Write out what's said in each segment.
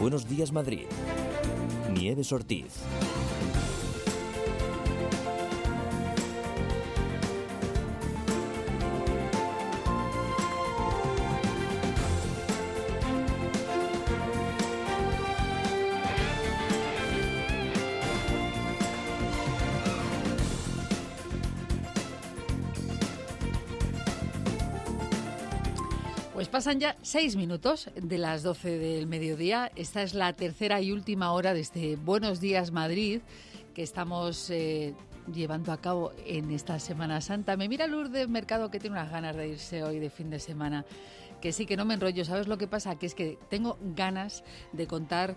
Buenos Días Madrid. Nieves Ortiz. Pues pasan ya 6 minutos de las 12 del mediodía. Esta es la tercera y última hora de este Buenos Días Madrid que estamos llevando a cabo en esta Semana Santa. Me mira Lourdes Mercado, que tiene unas ganas de irse hoy de fin de semana. Que sí, que no me enrollo. ¿Sabes lo que pasa? Que es que tengo ganas de contar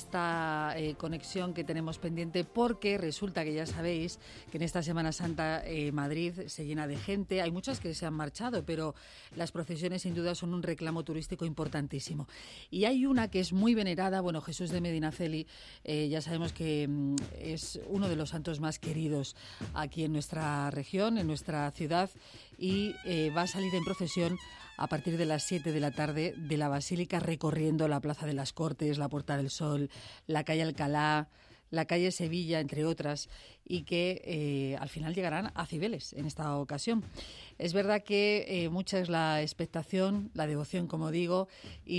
esta conexión que tenemos pendiente, porque resulta que ya sabéis que en esta Semana Santa Madrid se llena de gente. Hay muchas que se han marchado, pero las procesiones sin duda son un reclamo turístico importantísimo. Y hay una que es muy venerada, bueno, Jesús de Medinaceli, ya sabemos que es uno de los santos más queridos aquí en nuestra región, en nuestra ciudad, y va a salir en procesión a partir de las 7 de la tarde de la Basílica, recorriendo la Plaza de las Cortes, la Puerta del Sol, la calle Alcalá, la calle Sevilla, entre otras, y que al final llegarán a Cibeles en esta ocasión. Es verdad que mucha es la expectación, la devoción, como digo,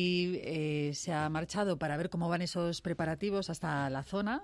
y se ha marchado para ver cómo van esos preparativos hasta la zona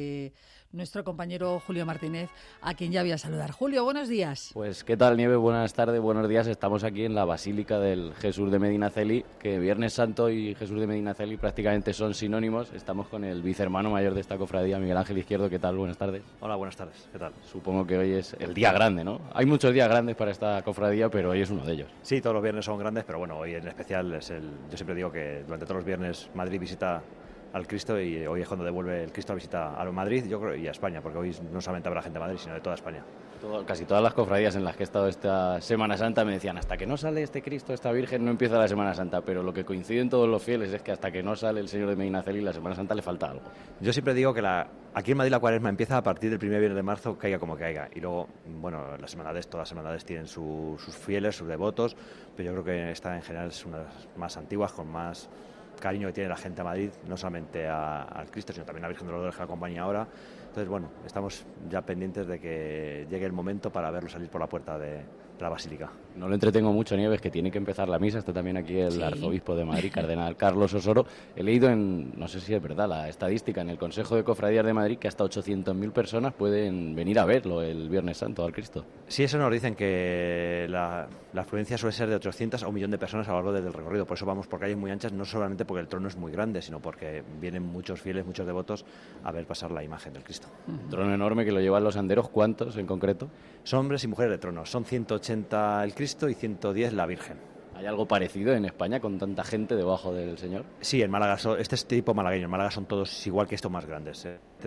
nuestro compañero Julio Martínez, a quien ya voy a saludar. Julio, buenos días. Pues qué tal, Nieves, buenas tardes, buenos días. Estamos aquí en la Basílica del Jesús de Medinaceli, que Viernes Santo y Jesús de Medinaceli prácticamente son sinónimos. Estamos con el vicehermano mayor de esta cofradía, Miguel Ángel Izquierdo. ¿Qué tal? Buenas tardes. Hola, buenas tardes. ¿Qué tal? Supongo que hoy es el día grande, ¿no? Hay muchos días grandes para esta cofradía, pero hoy es uno de ellos. Sí, todos los viernes son grandes, pero bueno, hoy en especial es yo siempre digo que durante todos los viernes Madrid visita al Cristo, y hoy es cuando devuelve el Cristo la visita a Madrid, yo creo, y a España, porque hoy no solamente habrá gente de Madrid, sino de toda España. Casi todas las cofradías en las que he estado esta Semana Santa me decían: hasta que no sale este Cristo, esta Virgen, no empieza la Semana Santa. Pero lo que coinciden todos los fieles es que hasta que no sale el Señor de Medinaceli, la Semana Santa le falta algo. Yo siempre digo que aquí en Madrid la Cuaresma empieza a partir del primer viernes de marzo, caiga como caiga. Y luego, bueno, las hermandades, todas las hermandades tienen sus fieles, sus devotos, pero yo creo que esta en general es una de las más antiguas, con más cariño que tiene la gente a Madrid, no solamente al Cristo, sino también a la Virgen de los Dolores, que la acompaña ahora. Entonces, bueno, estamos ya pendientes de que llegue el momento para verlo salir por la puerta de la Basílica. No lo entretengo mucho, Nieves, que tiene que empezar la misa. Está también aquí el arzobispo de Madrid, cardenal Carlos Osoro. He leído no sé si es verdad, la estadística en el Consejo de Cofradías de Madrid, que hasta 800.000 personas pueden venir a verlo el Viernes Santo al Cristo. Sí, eso nos dicen, que la afluencia suele ser de 800 a 1 millón de personas a lo largo del recorrido. Por eso vamos por calles muy anchas, no solamente porque el trono es muy grande, sino porque vienen muchos fieles, muchos devotos a ver pasar la imagen del Cristo. Un trono enorme que lo llevan los anderos. ¿Cuántos en concreto? Son hombres y mujeres de trono. Son 180 el Cristo y 110 la Virgen. ¿Hay algo parecido en España con tanta gente debajo del Señor? Sí, en Málaga, este es tipo malagueño. En Málaga son todos igual que estos más grandes.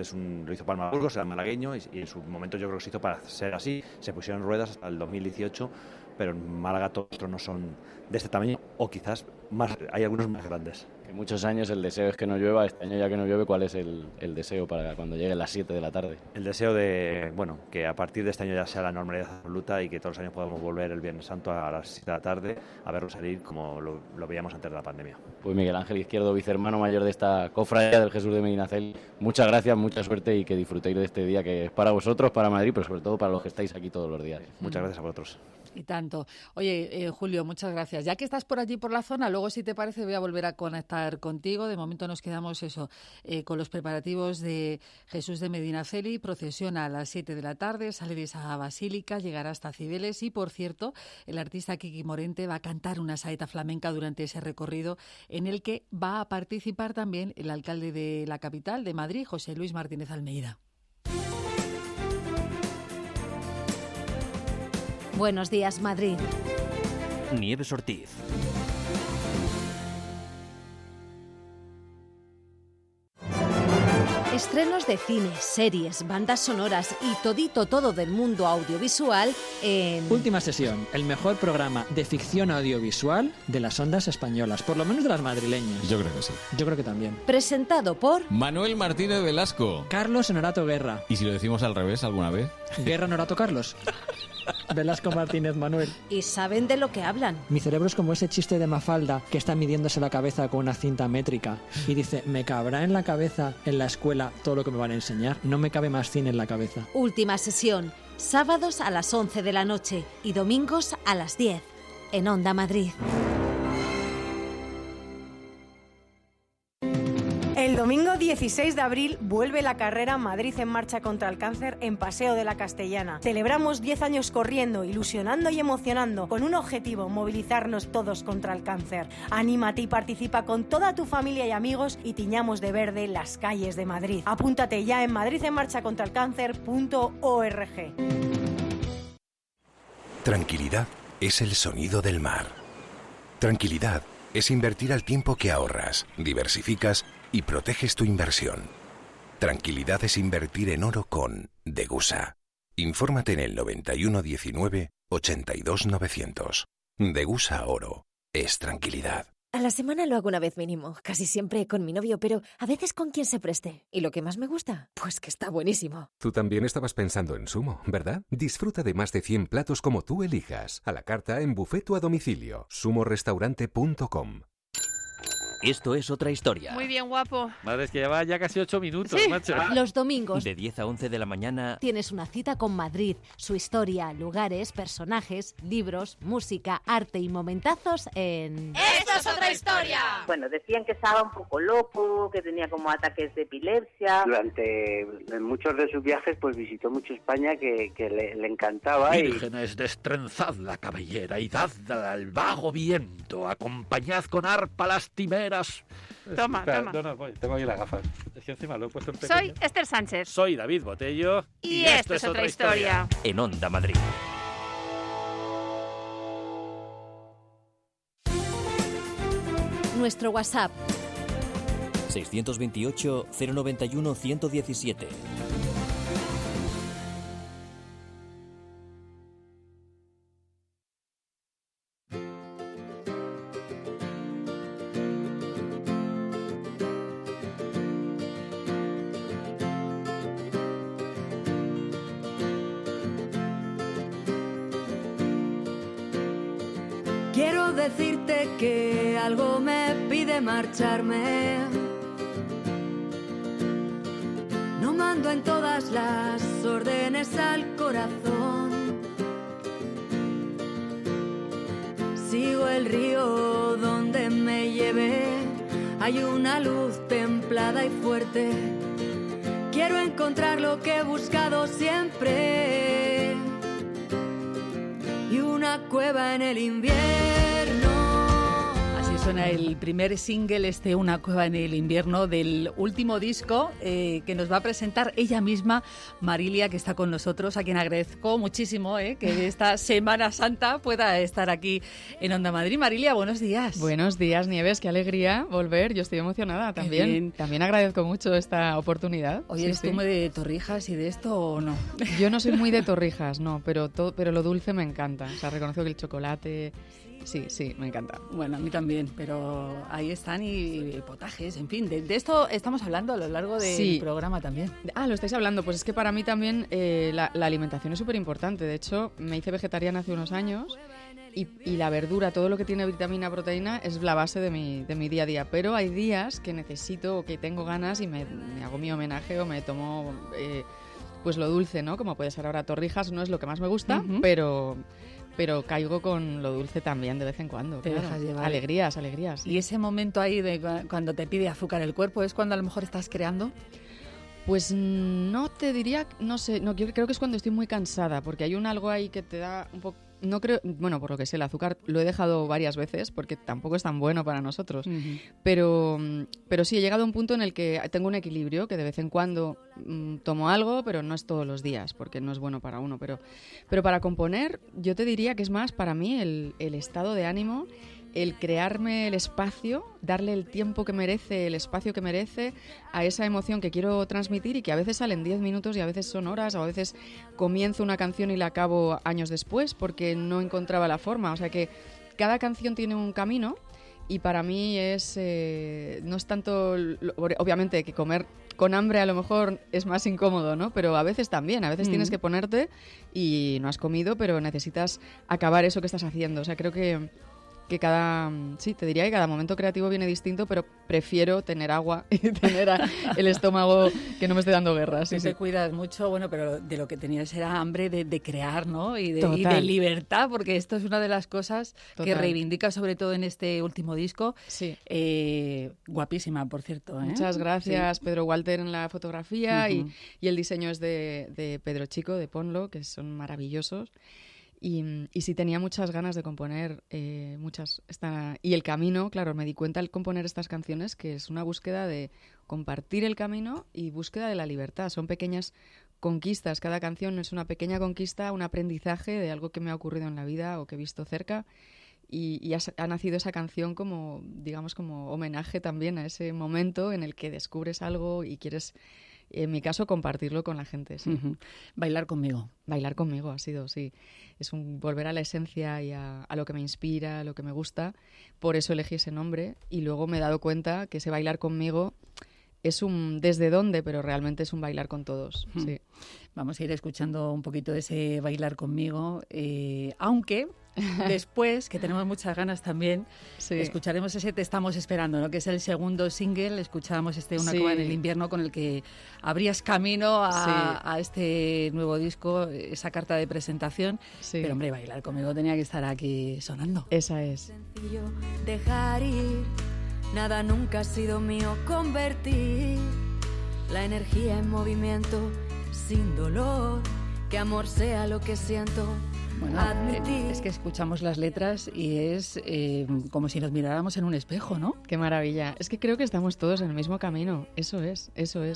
Lo hizo Palma Burgos, era malagueño, y en su momento yo creo que se hizo para ser así. Se pusieron ruedas hasta el 2018, pero en Málaga todos los tronos son de este tamaño, o quizás más, hay algunos más grandes. Que muchos años el deseo es que no llueva. Este año, ya que no llueve, ¿cuál es el deseo para cuando lleguen las 7 de la tarde? El deseo de, bueno, que a partir de este año ya sea la normalidad absoluta, y que todos los años podamos volver el Viernes Santo a las 7 de la tarde a verlo salir como lo veíamos antes de la pandemia. Pues Miguel Ángel Izquierdo, vicehermano mayor de esta cofradía del Jesús de Medinaceli, muchas gracias, mucha suerte, y que disfrutéis de este día, que es para vosotros, para Madrid, pero sobre todo para los que estáis aquí todos los días. Muchas gracias a vosotros. Y tanto. Oye, Julio, muchas gracias. Ya que estás por allí, por la zona, luego, si te parece, voy a volver a conectar contigo. De momento nos quedamos con los preparativos de Jesús de Medinaceli. Procesiona a las 7 de la tarde, sale de esa basílica, llegará hasta Cibeles. Y, por cierto, el artista Kiki Morente va a cantar una saeta flamenca durante ese recorrido, en el que va a participar también el alcalde de la capital, de Madrid, José Luis Martínez Almeida. Buenos días, Madrid. Nieves Ortiz. Estrenos de cine, series, bandas sonoras y todo del mundo audiovisual en... Última Sesión, el mejor programa de ficción audiovisual de las ondas españolas, por lo menos de las madrileñas. Yo creo que sí. Yo creo que también. Presentado por... Manuel Martínez Velasco. Carlos Honorato Guerra. ¿Y si lo decimos al revés alguna vez? Guerra Honorato Carlos. Velasco Martínez Manuel. Y saben de lo que hablan. Mi cerebro es como ese chiste de Mafalda que está midiéndose la cabeza con una cinta métrica y dice, ¿me cabrá en la cabeza en la escuela todo lo que me van a enseñar? No me cabe más cine en la cabeza. Última sesión, sábados a las 11 de la noche y domingos a las 10, en Onda Madrid. El domingo 16 de abril vuelve la carrera Madrid en Marcha contra el Cáncer en Paseo de la Castellana. Celebramos 10 años corriendo, ilusionando y emocionando, con un objetivo, movilizarnos todos contra el cáncer. Anímate y participa con toda tu familia y amigos y tiñamos de verde las calles de Madrid. Apúntate ya en madridenmarchacontralcáncer.org. Tranquilidad es el sonido del mar. Tranquilidad es invertir al tiempo que ahorras, diversificas y proteges tu inversión. Tranquilidad es invertir en oro con Degusa. Infórmate en el 91 19 82 900. Degusa Oro es tranquilidad. A la semana lo hago una vez mínimo, casi siempre con mi novio, pero a veces con quien se preste. ¿Y lo que más me gusta? Pues que está buenísimo. Tú también estabas pensando en Sumo, ¿verdad? Disfruta de más de 100 platos como tú elijas, a la carta, en buffet o a domicilio. sumorestaurante.com. Esto es otra historia. Muy bien, guapo. Madre, es que lleva ya casi 8 minutos, sí. macho. Los domingos De 10 a 11 de la mañana tienes una cita con Madrid, su historia, lugares, personajes, libros, música, arte y momentazos en... ¡Esto es otra historia! Bueno, decían que estaba un poco loco, que tenía como ataques de epilepsia. Durante muchos de sus viajes pues visitó mucho España que le encantaba. Vírgenes, destrenzad la cabellera y dadla al vago viento, acompañad con arpa lastimeras. Toma, Espera, toma. No, tengo aquí las gafas. Es que encima lo he puesto en pequeño. Soy Esther Sánchez. Soy David Botello. Y esto es otra historia. en Onda Madrid. Nuestro WhatsApp 628 091 117. Quiero decirte que algo me pide marcharme. No mando en todas las órdenes al corazón. Sigo el río donde me lleve. Hay una luz templada y fuerte. Quiero encontrar lo que he buscado siempre. Y una cueva en el invierno. Así suena el primer single, Una cueva en el invierno, del último disco que nos va a presentar ella misma, Marilia, que está con nosotros, a quien agradezco muchísimo que esta Semana Santa pueda estar aquí en Onda Madrid. Marilia, buenos días. Buenos días, Nieves, qué alegría volver. Yo estoy emocionada también. También agradezco mucho esta oportunidad. Oye, ¿eres tú muy de Torrijas y de esto o no? Yo no soy muy de Torrijas, no, pero lo dulce me encanta. O sea, reconozco que el chocolate... Sí, me encanta. Bueno, a mí también, pero ahí están y potajes, en fin, de esto estamos hablando a lo largo del programa también. Ah, lo estáis hablando, pues es que para mí también la alimentación es súper importante. De hecho, me hice vegetariana hace unos años y la verdura, todo lo que tiene vitamina, proteína, es la base de mi día a día. Pero hay días que necesito o que tengo ganas y me hago mi homenaje o me tomo pues lo dulce, ¿no? Como puede ser ahora Torrijas, no es lo que más me gusta, pero caigo con lo dulce también de vez en cuando. Te dejas llevar. Alegrías. Sí. ¿Y ese momento ahí de cuando te pide azúcar el cuerpo es cuando a lo mejor estás creando? Pues no te diría, no sé, creo que es cuando estoy muy cansada, porque hay algo ahí que te da un poco... No creo, bueno, por lo que sé, el azúcar lo he dejado varias veces porque tampoco es tan bueno para nosotros. Pero sí, he llegado a un punto en el que tengo un equilibrio, que de vez en cuando tomo algo, pero no es todos los días porque no es bueno para uno. Pero para componer, yo te diría que es más para mí el estado de ánimo, el crearme el espacio, darle el tiempo que merece, el espacio que merece a esa emoción que quiero transmitir y que a veces salen 10 minutos y a veces son horas, o a veces comienzo una canción y la acabo años después porque no encontraba la forma. O sea que cada canción tiene un camino Y para mí es no es tanto, obviamente que comer con hambre a lo mejor es más incómodo, ¿no? Pero a veces también, a veces tienes que ponerte y no has comido, pero necesitas acabar eso que estás haciendo. O sea, creo que te diría que cada momento creativo viene distinto, pero prefiero tener agua y tener el estómago que no me esté dando guerra. Sí, te cuidas mucho, bueno, pero de lo que tenías era hambre de crear, ¿no? Y de libertad, porque esto es una de las cosas que reivindica sobre todo en este último disco. Sí. Guapísima, por cierto. Muchas gracias, sí. Pedro Walter en la fotografía y el diseño es de Pedro Chico, de Ponlo, que son maravillosos. Y sí tenía muchas ganas de componer y el camino, claro, me di cuenta al componer estas canciones que es una búsqueda de compartir el camino y búsqueda de la libertad. Son pequeñas conquistas, cada canción es una pequeña conquista, un aprendizaje de algo que me ha ocurrido en la vida o que he visto cerca y ha nacido esa canción como, digamos, como homenaje también a ese momento en el que descubres algo y quieres... En mi caso, compartirlo con la gente. Sí. Bailar conmigo. Bailar conmigo ha sido, sí. Es un volver a la esencia y a lo que me inspira, a lo que me gusta. Por eso elegí ese nombre. Y luego me he dado cuenta que ese bailar conmigo es un desde dónde, pero realmente es un bailar con todos. Sí. Vamos a ir escuchando un poquito de ese bailar conmigo. Aunque... Después, que tenemos muchas ganas también, escucharemos ese Te estamos esperando, ¿no? Que es el segundo single. Escuchábamos Una cova en el invierno, con el que abrías camino a este nuevo disco, esa carta de presentación. Pero hombre, bailar conmigo tenía que estar aquí sonando. Esa es. Sencillo dejar ir, nada nunca ha sido mío, convertir la energía en movimiento, sin dolor, que amor sea lo que siento. Bueno, es que escuchamos las letras y es como si nos miráramos en un espejo, ¿no? Qué maravilla. Es que creo que estamos todos en el mismo camino. Eso es.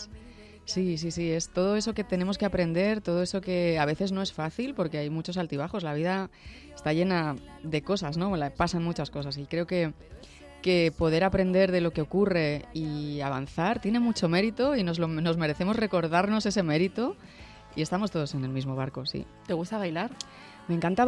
Sí, es todo eso que tenemos que aprender, todo eso que a veces no es fácil porque hay muchos altibajos. La vida está llena de cosas, ¿no? Pasan muchas cosas y creo que poder aprender de lo que ocurre y avanzar tiene mucho mérito y nos merecemos recordarnos ese mérito y estamos todos en el mismo barco, sí. ¿Te gusta bailar? Me encanta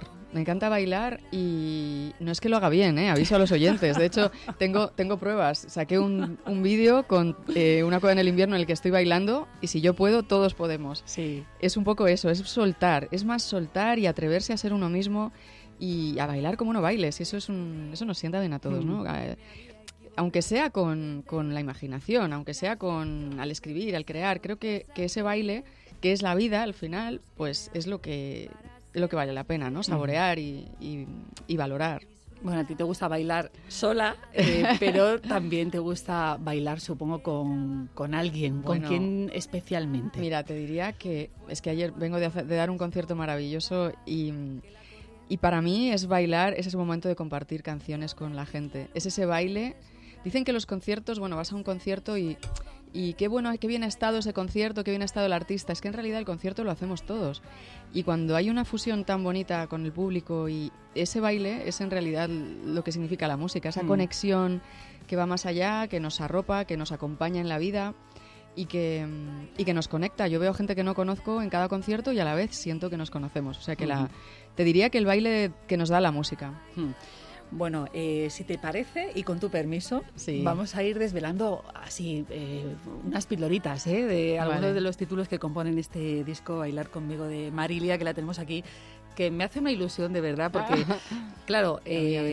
bailar y no es que lo haga bien, aviso a los oyentes. De hecho, tengo pruebas. Saqué un vídeo con Una cova en el invierno en el que estoy bailando y si yo puedo, todos podemos. Sí. Es un poco eso, es soltar. Es más soltar y atreverse a ser uno mismo y a bailar como uno baile. Si eso nos sienta bien a todos, ¿no? Aunque sea con la imaginación, aunque sea al escribir, al crear. Creo que ese baile, que es la vida al final, pues es lo que vale la pena, ¿no? Saborear y valorar. Bueno, a ti te gusta bailar sola, pero también te gusta bailar, supongo, con alguien. ¿Con quién especialmente? Mira, te diría que es que ayer vengo de dar un concierto maravilloso y para mí es bailar, es ese momento de compartir canciones con la gente. Es ese baile. Dicen que los conciertos, vas a un concierto y qué bueno, qué bien ha estado ese concierto, qué bien ha estado el artista. Es que en realidad el concierto lo hacemos todos. Y cuando hay una fusión tan bonita con el público y ese baile es en realidad lo que significa la música, esa conexión que va más allá, que nos arropa, que nos acompaña en la vida y que nos conecta. Yo veo gente que no conozco en cada concierto y a la vez siento que nos conocemos. O sea que te diría que el baile que nos da la música. Bueno, si te parece y con tu permiso, vamos a ir desvelando así unas pildoritas de algunos de los títulos que componen este disco Bailar conmigo de Marilia, que la tenemos aquí, que me hace una ilusión de verdad porque, claro,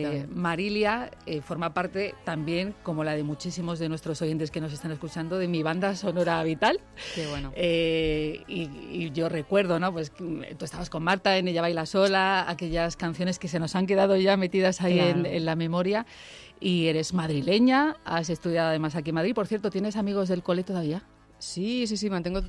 Marilia forma parte también, como la de muchísimos de nuestros oyentes que nos están escuchando, de mi banda sonora vital. Qué bueno. Y yo recuerdo, ¿no? Pues tú estabas con Marta en Ella baila sola, aquellas canciones que se nos han quedado ya metidas ahí en la memoria. Y eres madrileña, has estudiado además aquí en Madrid. Por cierto, ¿tienes amigos del cole todavía? Sí, mantengo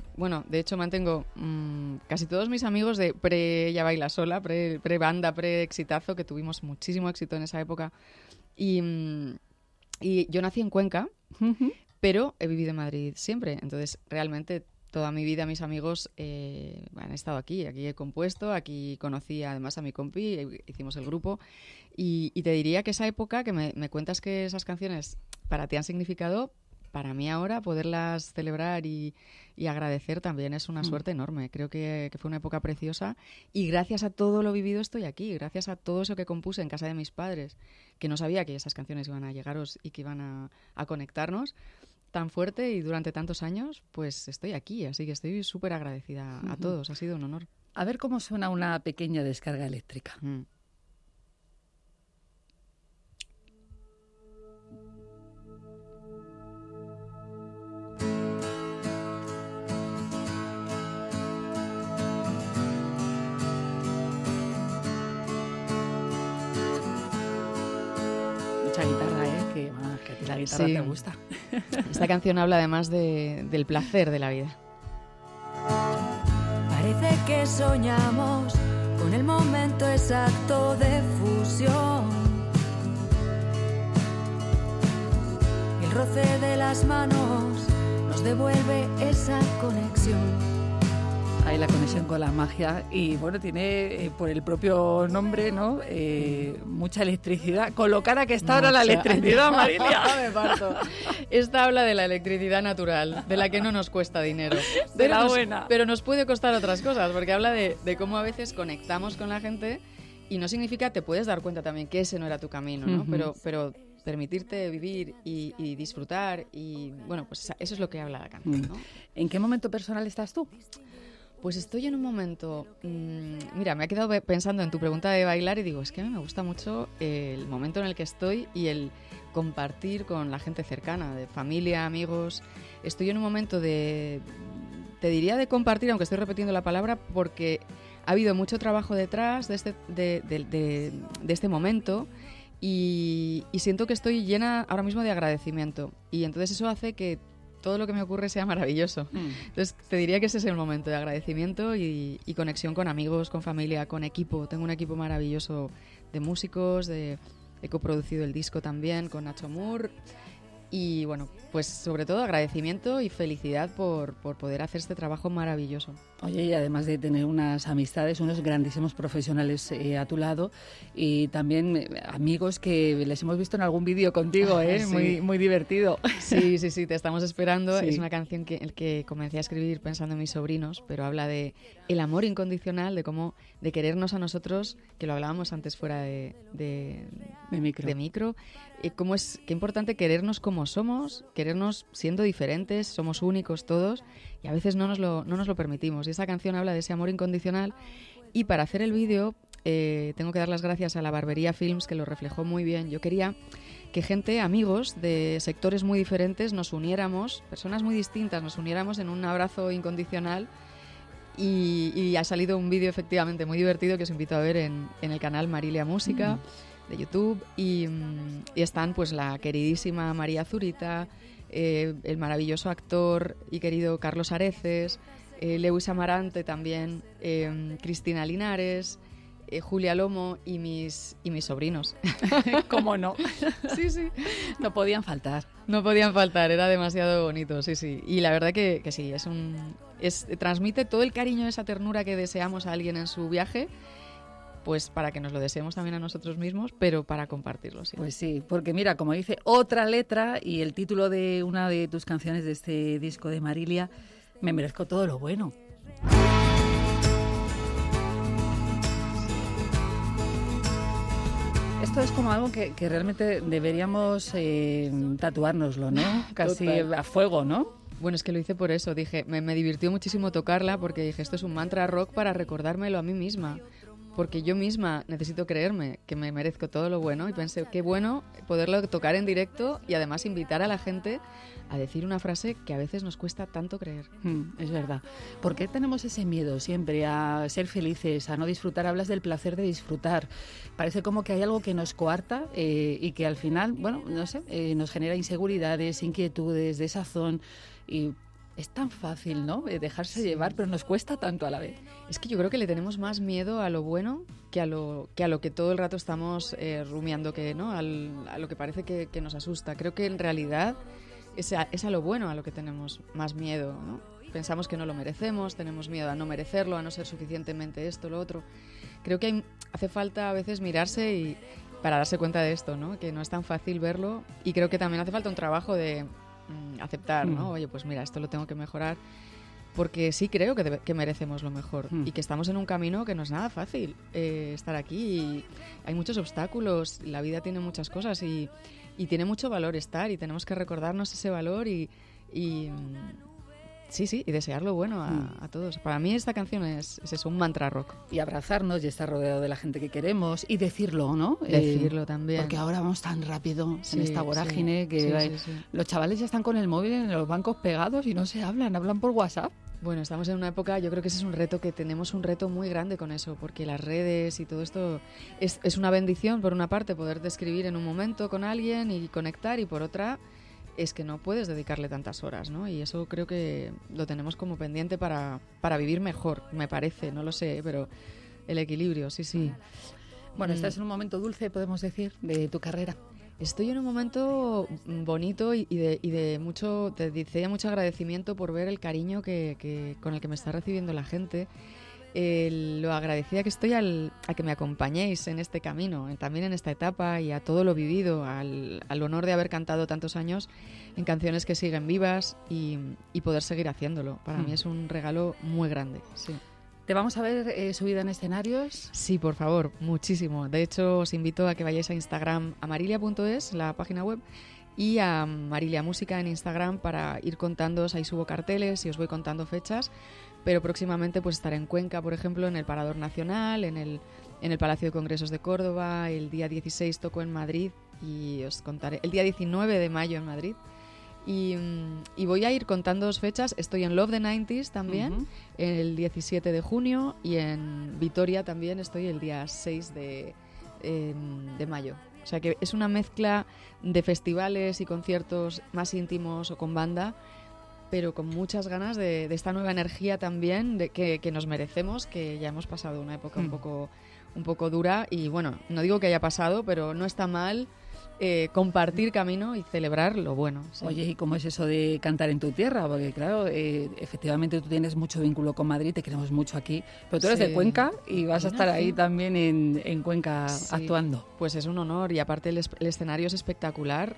casi todos mis amigos de Ella baila sola, pre-banda, pre-exitazo, que tuvimos muchísimo éxito en esa época. Y yo nací en Cuenca, pero he vivido en Madrid siempre. Entonces, realmente, toda mi vida mis amigos han estado aquí he compuesto, aquí conocí además a mi compi, hicimos el grupo. Y te diría que esa época, que me cuentas que esas canciones para ti han significado, para mí ahora poderlas celebrar y agradecer también es una suerte enorme. Creo que fue una época preciosa y gracias a todo lo vivido estoy aquí, gracias a todo eso que compuse en casa de mis padres, que no sabía que esas canciones iban a llegaros y que iban a conectarnos tan fuerte y durante tantos años, pues estoy aquí, así que estoy súper agradecida a todos, ha sido un honor. A ver cómo suena una pequeña descarga eléctrica. Mucha guitarra, que a ti la guitarra te gusta. Esta canción habla además del placer de la vida. Parece que soñamos con el momento exacto de fusión. El roce de las manos nos devuelve esa conexión. Hay la conexión con la magia y bueno, tiene por el propio nombre, ¿no? Mucha electricidad. Con lo cara que está ahora la electricidad, Marilia. Me parto. Esta habla de la electricidad natural, de la que no nos cuesta dinero. De la buena. Pero nos puede costar otras cosas, porque habla de cómo a veces conectamos con la gente y no significa, te puedes dar cuenta también que ese no era tu camino, ¿no? Pero permitirte vivir y disfrutar y bueno, pues eso es lo que habla la canción, ¿no? ¿En qué momento personal estás tú? Pues estoy en un momento... mira, me he quedado pensando en tu pregunta de bailar y digo, es que a mí me gusta mucho el momento en el que estoy y el compartir con la gente cercana, de familia, amigos. Estoy en un momento te diría de compartir, aunque estoy repitiendo la palabra, porque ha habido mucho trabajo detrás de este momento y siento que estoy llena ahora mismo de agradecimiento. Y entonces eso hace que todo lo que me ocurre sea maravilloso. Entonces te diría que ese es el momento de agradecimiento y conexión con amigos, con familia, con equipo. Tengo un equipo maravilloso de músicos, he coproducido el disco también con Nacho Moore y bueno, pues sobre todo agradecimiento y felicidad por poder hacer este trabajo maravilloso. Oye, y además de tener unas amistades, unos grandísimos profesionales a tu lado y también amigos que les hemos visto en algún vídeo contigo, Sí. muy divertido. Sí, te estamos esperando. Sí. Es una canción que comencé a escribir pensando en mis sobrinos, pero habla de el amor incondicional, de querernos a nosotros, que lo hablábamos antes fuera de micro. Qué importante querernos como somos, querernos siendo diferentes, somos únicos todos y a veces no nos lo permitimos. Y esa canción habla de ese amor incondicional y para hacer el vídeo tengo que dar las gracias a la Barbería Films, que lo reflejó muy bien. Yo quería que gente, amigos de sectores muy diferentes, nos uniéramos, personas muy distintas, nos uniéramos en un abrazo incondicional y ha salido un vídeo efectivamente muy divertido que os invito a ver en el canal Marilia Música de YouTube y están pues la queridísima María Zurita, el maravilloso actor y querido Carlos Areces, Lewis Amarante también, Cristina Linares, Julia Lomo y mis sobrinos. ¿Cómo no? Sí. No podían faltar. No podían faltar, era demasiado bonito, sí. Y la verdad que sí, transmite todo el cariño, esa ternura que deseamos a alguien en su viaje, pues para que nos lo deseemos también a nosotros mismos, pero para compartirlo, sí. Pues sí, porque mira, como dice otra letra y el título de una de tus canciones de este disco de Marilia, me merezco todo lo bueno. Esto es como algo que realmente deberíamos tatuárnoslo, ¿no? Casi Total. a fuego, ¿no? Bueno, es que lo hice por eso. Dije, me divirtió muchísimo tocarla porque dije, esto es un mantra rock para recordármelo a mí misma. Porque yo misma necesito creerme que me merezco todo lo bueno y pensé, qué bueno poderlo tocar en directo y además invitar a la gente a decir una frase que a veces nos cuesta tanto creer. Es verdad. ¿Por qué tenemos ese miedo siempre a ser felices, a no disfrutar? Hablas del placer de disfrutar. Parece como que hay algo que nos coarta y que al final, bueno, no sé, nos genera inseguridades, inquietudes, desazón y... Es tan fácil, ¿no? Dejarse llevar, pero nos cuesta tanto a la vez. Es que yo creo que le tenemos más miedo a lo bueno que a lo que todo el rato estamos rumiando, ¿no? A lo que parece que nos asusta. Creo que en realidad es a lo bueno a lo que tenemos más miedo, ¿no? Pensamos que no lo merecemos, tenemos miedo a no merecerlo, a no ser suficientemente esto, lo otro. Creo que hace falta a veces mirarse para darse cuenta de esto, ¿no? Que no es tan fácil verlo y creo que también hace falta un trabajo de aceptar, ¿no? Oye, pues mira, esto lo tengo que mejorar. Porque sí creo que merecemos lo mejor y que estamos en un camino que no es nada fácil estar aquí. Y hay muchos obstáculos, la vida tiene muchas cosas y tiene mucho valor estar y tenemos que recordarnos ese valor y desear lo bueno a todos. Para mí esta canción es eso, un mantra rock. Y abrazarnos y estar rodeado de la gente que queremos y decirlo, ¿no? Decirlo también. Porque ahora vamos tan rápido en esta vorágine que los chavales ya están con el móvil en los bancos pegados y no se hablan por WhatsApp. Bueno, estamos en una época, yo creo que ese es un reto que tenemos un reto muy grande con eso, porque las redes y todo esto es una bendición, por una parte, poder escribir en un momento con alguien y conectar, y por otra, es que no puedes dedicarle tantas horas, ¿no? Y eso creo que lo tenemos como pendiente para vivir mejor, me parece, no lo sé, pero el equilibrio, sí. Bueno, estás en un momento dulce, podemos decir, de tu carrera. Estoy en un momento bonito y de mucho agradecimiento por ver el cariño con el que me está recibiendo la gente. Lo agradecida que estoy a que me acompañéis en este camino, también en esta etapa, y a todo lo vivido, al honor de haber cantado tantos años en canciones que siguen vivas y poder seguir haciéndolo. Para mí es un regalo muy grande, sí. ¿Te vamos a ver subida en escenarios? Sí, por favor, muchísimo. De hecho, os invito a que vayáis a Instagram, amarilia.es, la página web, y a Marilia Música en Instagram para ir contándoos. Ahí subo carteles y os voy contando fechas. Pero próximamente pues estaré en Cuenca, por ejemplo, en el Parador Nacional, en el Palacio de Congresos de Córdoba. El día 16 toco en Madrid y os contaré. El día 19 de mayo en Madrid. Y voy a ir contándoos fechas. Estoy en Love the 90s también, el 17 de junio, y en Vitoria también estoy el día 6 de mayo. O sea que es una mezcla de festivales y conciertos más íntimos o con banda, pero con muchas ganas de esta nueva energía también que nos merecemos, que ya hemos pasado una época un poco dura. Y bueno, no digo que haya pasado, pero no está mal compartir camino y celebrar lo bueno. Sí. Oye, ¿y cómo es eso de cantar en tu tierra? Porque claro, efectivamente tú tienes mucho vínculo con Madrid, te queremos mucho aquí, pero tú eres de Cuenca y vas a estar ahí también en Cuenca actuando. Pues es un honor, y aparte el escenario es espectacular,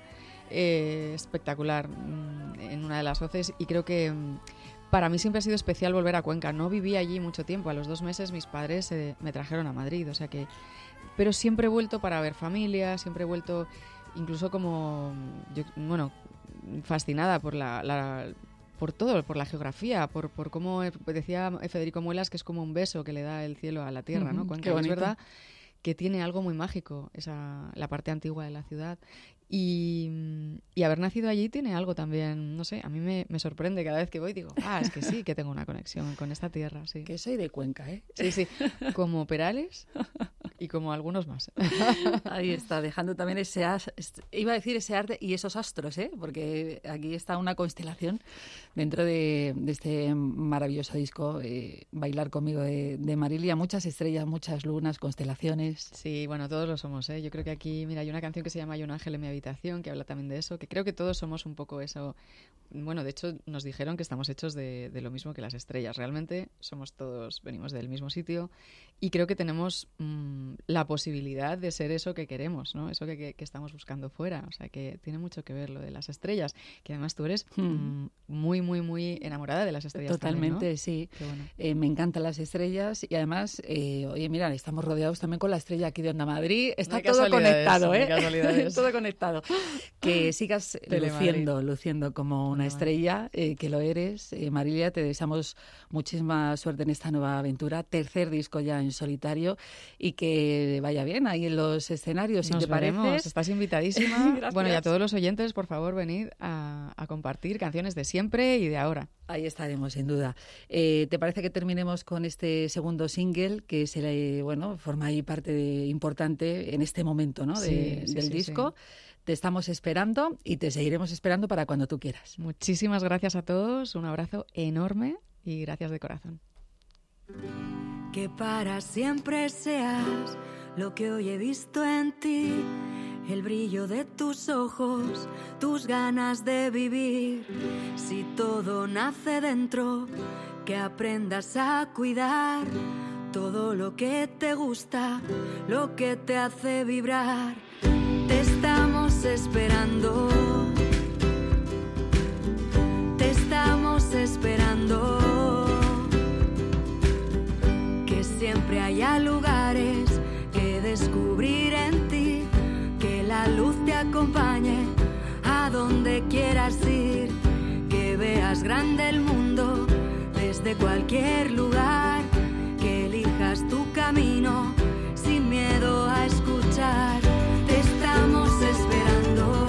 en una de las voces, y creo que para mí siempre ha sido especial volver a Cuenca. No viví allí mucho tiempo, a los 2 meses mis padres me trajeron a Madrid, o sea que... Pero siempre he vuelto para ver familia, siempre he vuelto incluso fascinada por todo, por la geografía, por cómo decía Federico Muelas, que es como un beso que le da el cielo a la tierra, ¿no? Cuenca, es verdad que tiene algo muy mágico, la parte antigua de la ciudad. Y haber nacido allí tiene algo también, no sé, a mí me sorprende cada vez que voy, digo, es que sí, que tengo una conexión con esta tierra, sí. Que soy de Cuenca, ¿eh? Sí, como Perales y como algunos más. Ahí está, dejando también ese arte y esos astros, ¿eh? Porque aquí está una constelación dentro de este maravilloso disco, Bailar conmigo de Marilia, muchas estrellas, muchas lunas, constelaciones. Sí, bueno, todos lo somos, ¿eh? Yo creo que aquí, mira, hay una canción que se llama Hay un ángel en mi habitación, que habla también de eso, que creo que todos somos un poco eso. Bueno, de hecho nos dijeron que estamos hechos de lo mismo que las estrellas. Realmente venimos del mismo sitio, y creo que tenemos la posibilidad de ser eso que queremos, ¿no? Eso que estamos buscando fuera. O sea que tiene mucho que ver lo de las estrellas, que además tú eres muy, muy, muy enamorada de las estrellas. Totalmente, también, ¿no? Sí. Bueno. Me encantan las estrellas, y además, oye, mira, estamos rodeados también con la estrella aquí de Onda Madrid. Está todo conectado, ¿eh? Todo conectado. Que sigas luciendo como una estrella, que lo eres. Marilia, te deseamos muchísima suerte en esta nueva aventura. 3er disco ya en solitario, y que vaya bien ahí en los escenarios. Si Nos te parece, estás invitadísima. Bueno, y a todos los oyentes, por favor, venid a compartir canciones de siempre y de ahora. Ahí estaremos, sin duda. ¿Te parece que terminemos con este segundo single, que forma ahí parte importante en este momento, ¿no? del disco? Sí. Te estamos esperando y te seguiremos esperando para cuando tú quieras. Muchísimas gracias a todos, un abrazo enorme y gracias de corazón. Que para siempre seas lo que hoy he visto en ti, el brillo de tus ojos, tus ganas de vivir. Si todo nace dentro, que aprendas a cuidar todo lo que te gusta, lo que te hace vibrar. Te estamos esperando habrá lugares que descubrir en ti, que la luz te acompañe a donde quieras ir, que veas grande el mundo desde cualquier lugar, que elijas tu camino sin miedo a escuchar. Te estamos esperando.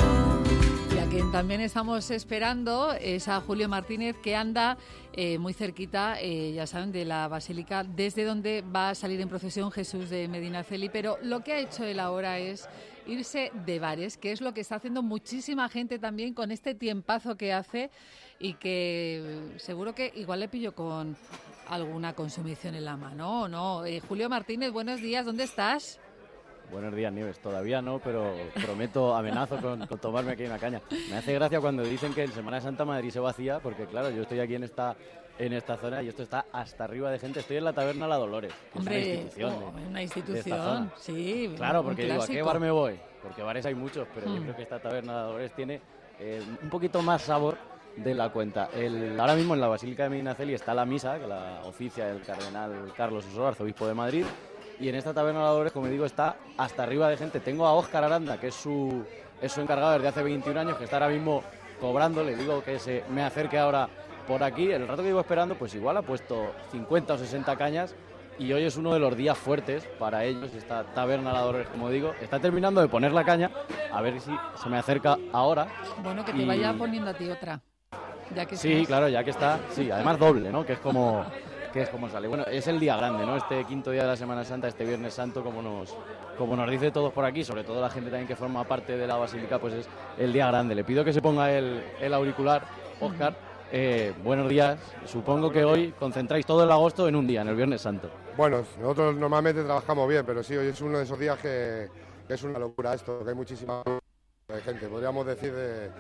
Y a quien también estamos esperando es a Julio Martínez, que anda muy cerquita, ya saben, de la Basílica, desde donde va a salir en procesión Jesús de Medinaceli. Pero lo que ha hecho él ahora es irse de bares, que es lo que está haciendo muchísima gente también con este tiempazo que hace, y que seguro que igual le pillo con alguna consumición en la mano, ¿o no? Julio Martínez, buenos días, ¿dónde estás? Buenos días, Nieves. Todavía no, pero prometo, amenazo con tomarme aquí una caña. Me hace gracia cuando dicen que en Semana Santa Madrid se vacía, porque claro, yo estoy aquí en esta zona y esto está hasta arriba de gente. Estoy en la taberna La Dolores, que hombre, es una institución, sí. Claro, porque digo, ¿a qué bar me voy? Porque bares hay muchos, pero yo creo que esta taberna La Dolores tiene un poquito más sabor de la cuenta. Ahora mismo en la Basílica de Medinaceli está la misa, que la oficia el cardenal Carlos Osoro, arzobispo de Madrid, y en esta taberna de La Dolores, como digo, está hasta arriba de gente. Tengo a Óscar Aranda, que es su encargado desde hace 21 años, que está ahora mismo cobrando. Le digo que se me acerque ahora por aquí. El rato que llevo esperando, pues igual ha puesto 50 o 60 cañas, y hoy es uno de los días fuertes para ellos. Esta taberna La Dolores, como digo, está terminando de poner la caña, a ver si se me acerca ahora. Bueno, que te vaya poniendo a ti otra. Ya que sí, claro, ya que está, sí, además doble, ¿no? Que es como sale. Bueno, es el día grande, ¿no? Este quinto día de la Semana Santa, este Viernes Santo, como nos dice todos por aquí, sobre todo la gente también que forma parte de la Basílica, pues es el día grande. Le pido que se ponga el auricular, Óscar. Buenos días. Supongo que hoy concentráis todo el agosto en un día, en el Viernes Santo. Bueno, nosotros normalmente trabajamos bien, pero sí, hoy es uno de esos días que es una locura esto, que hay muchísima gente. Podríamos decir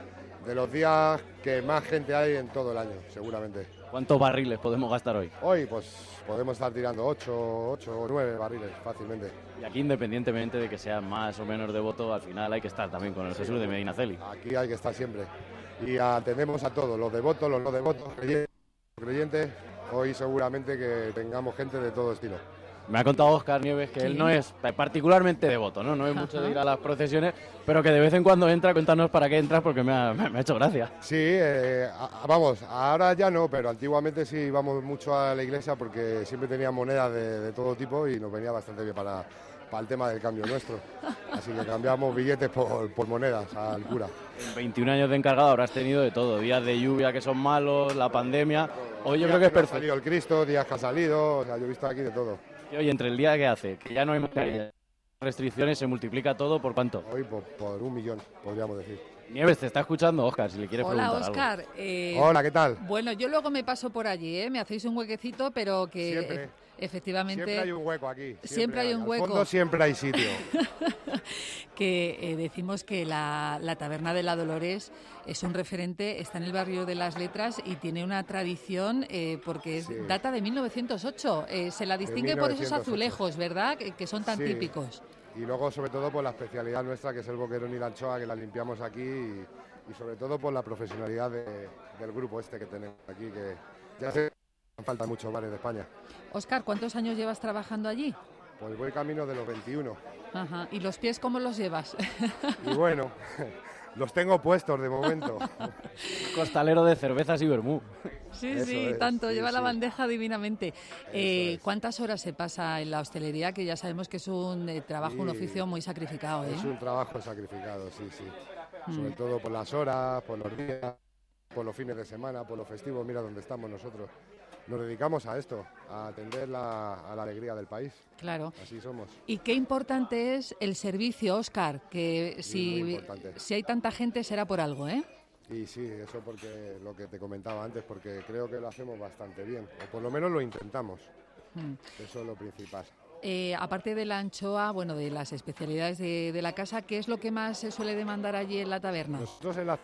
de los días que más gente hay en todo el año, seguramente. ¿Cuántos barriles podemos gastar hoy? Hoy, pues podemos estar tirando 8 o 9 barriles fácilmente. Y aquí, independientemente de que sea más o menos devoto, al final hay que estar también con el Jesús de Medinaceli. Aquí hay que estar siempre. Y atendemos a todos, los devotos, los no devotos, creyentes. Hoy seguramente que tengamos gente de todo estilo. Me ha contado Óscar Nieves que él no es particularmente devoto, ¿no? No es mucho de ir a las procesiones, pero que de vez en cuando entra. Cuéntanos para qué entras, porque me ha hecho gracia. Sí, vamos, ahora ya no, pero antiguamente sí íbamos mucho a la iglesia porque siempre tenía monedas de todo tipo y nos venía bastante bien para el tema del cambio nuestro. Así que cambiamos billetes por monedas al cura. En 21 años de encargado habrás tenido de todo, días de lluvia que son malos, la pandemia. Hoy yo creo que es perfecto. Ha salido el Cristo, días que ha salido, o sea, yo he visto aquí de todo. Y hoy, entre el día que hace, que ya no hay restricciones, se multiplica todo, ¿por cuánto? Hoy por 1 millón, podríamos decir. Nieves, te está escuchando Óscar, si le quieres preguntar algo. Hola, Óscar. Hola, ¿qué tal? Bueno, yo luego me paso por allí, ¿eh? Me hacéis un huequecito, pero que siempre, efectivamente... Siempre hay un hueco aquí. Siempre hay un hueco. Al fondo siempre hay sitio. Que decimos que la Taberna de La Dolores es un referente, está en el barrio de Las Letras y tiene una tradición porque data de 1908. Se la distingue por esos azulejos, ¿verdad? Que son tan típicos. Y luego, sobre todo, por la especialidad nuestra, que es el boquerón y la anchoa, que la limpiamos aquí, y sobre todo por la profesionalidad del grupo este que tenemos aquí, que ya sé que faltan muchos bares de España. Óscar, ¿cuántos años llevas trabajando allí? Pues voy camino de los 21. Ajá. ¿Y los pies cómo los llevas? Y bueno, los tengo puestos de momento. Costalero de cervezas y vermú. Sí, tanto, lleva la bandeja divinamente. ¿Cuántas horas se pasa en la hostelería? Que ya sabemos que es un trabajo, un oficio muy sacrificado, ¿eh? Es un trabajo sacrificado, sí. Sobre todo por las horas, por los días, por los fines de semana, por los festivos. Mira dónde estamos nosotros. Nos dedicamos a esto, a atender a la alegría del país. Claro. Así somos. Y qué importante es el servicio, Óscar, que si hay tanta gente será por algo, ¿eh? Y sí, eso porque lo que te comentaba antes, porque creo que lo hacemos bastante bien, o por lo menos lo intentamos. Eso es lo principal. Aparte de la anchoa, bueno, de las especialidades de la casa, ¿qué es lo que más se suele demandar allí en la taberna? Nosotros el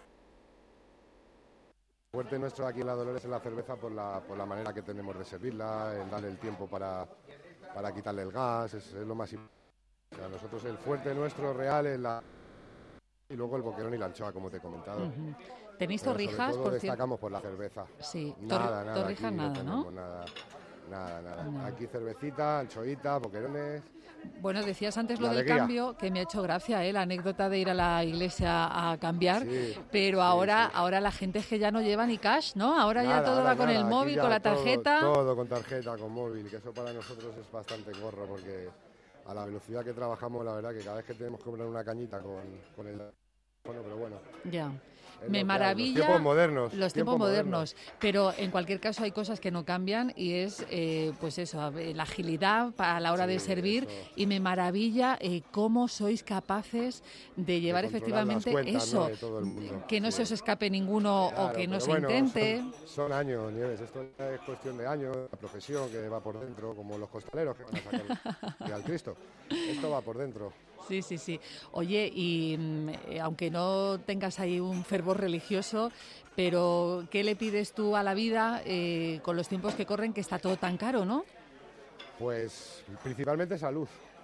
fuerte nuestro aquí en La Dolores es la cerveza por la manera que tenemos de servirla, el darle el tiempo para quitarle el gas, es lo más importante. O sea, nosotros el fuerte nuestro real es y luego el boquerón y la anchoa, como te he comentado. ¿Tenéis torrijas? Sobre todo destacamos por la cerveza. Sí, nada torrijas aquí nada, ¿no? Nada. Nada. Aquí cervecita, anchoita, boquerones. Bueno, decías antes lo La del alegría. cambio, que me ha hecho gracia, la anécdota de ir a la iglesia a cambiar, Sí, pero ahora la gente es que ya no lleva ni cash, ¿no? Ahora ya Nada, todo ahora va con nada, el aquí móvil, ya con la tarjeta. Todo con tarjeta, con móvil, que eso para nosotros es bastante gorro, porque a la velocidad que trabajamos, la verdad que cada vez que tenemos que comprar una cañita con el teléfono, pero bueno. Ya. Es Me lo que hay, maravilla los tiempos modernos. los tiempos modernos, pero en cualquier caso hay cosas que no cambian y es pues eso, la agilidad a la hora de servir, y me maravilla cómo sois capaces de llevar efectivamente cuentas, eso, ¿no?, de todo el mundo. que no se os escape ninguno, Claro, o que no pero se bueno, intente. Son años, Nieves, esto ya es cuestión de años, la profesión que va por dentro, como los costaleros que van a sacar al Cristo. Esto va por dentro. Sí. Oye, y aunque no tengas ahí un fervor religioso, pero ¿qué le pides tú a la vida con los tiempos que corren, que está todo tan caro, ¿no? Pues principalmente salud.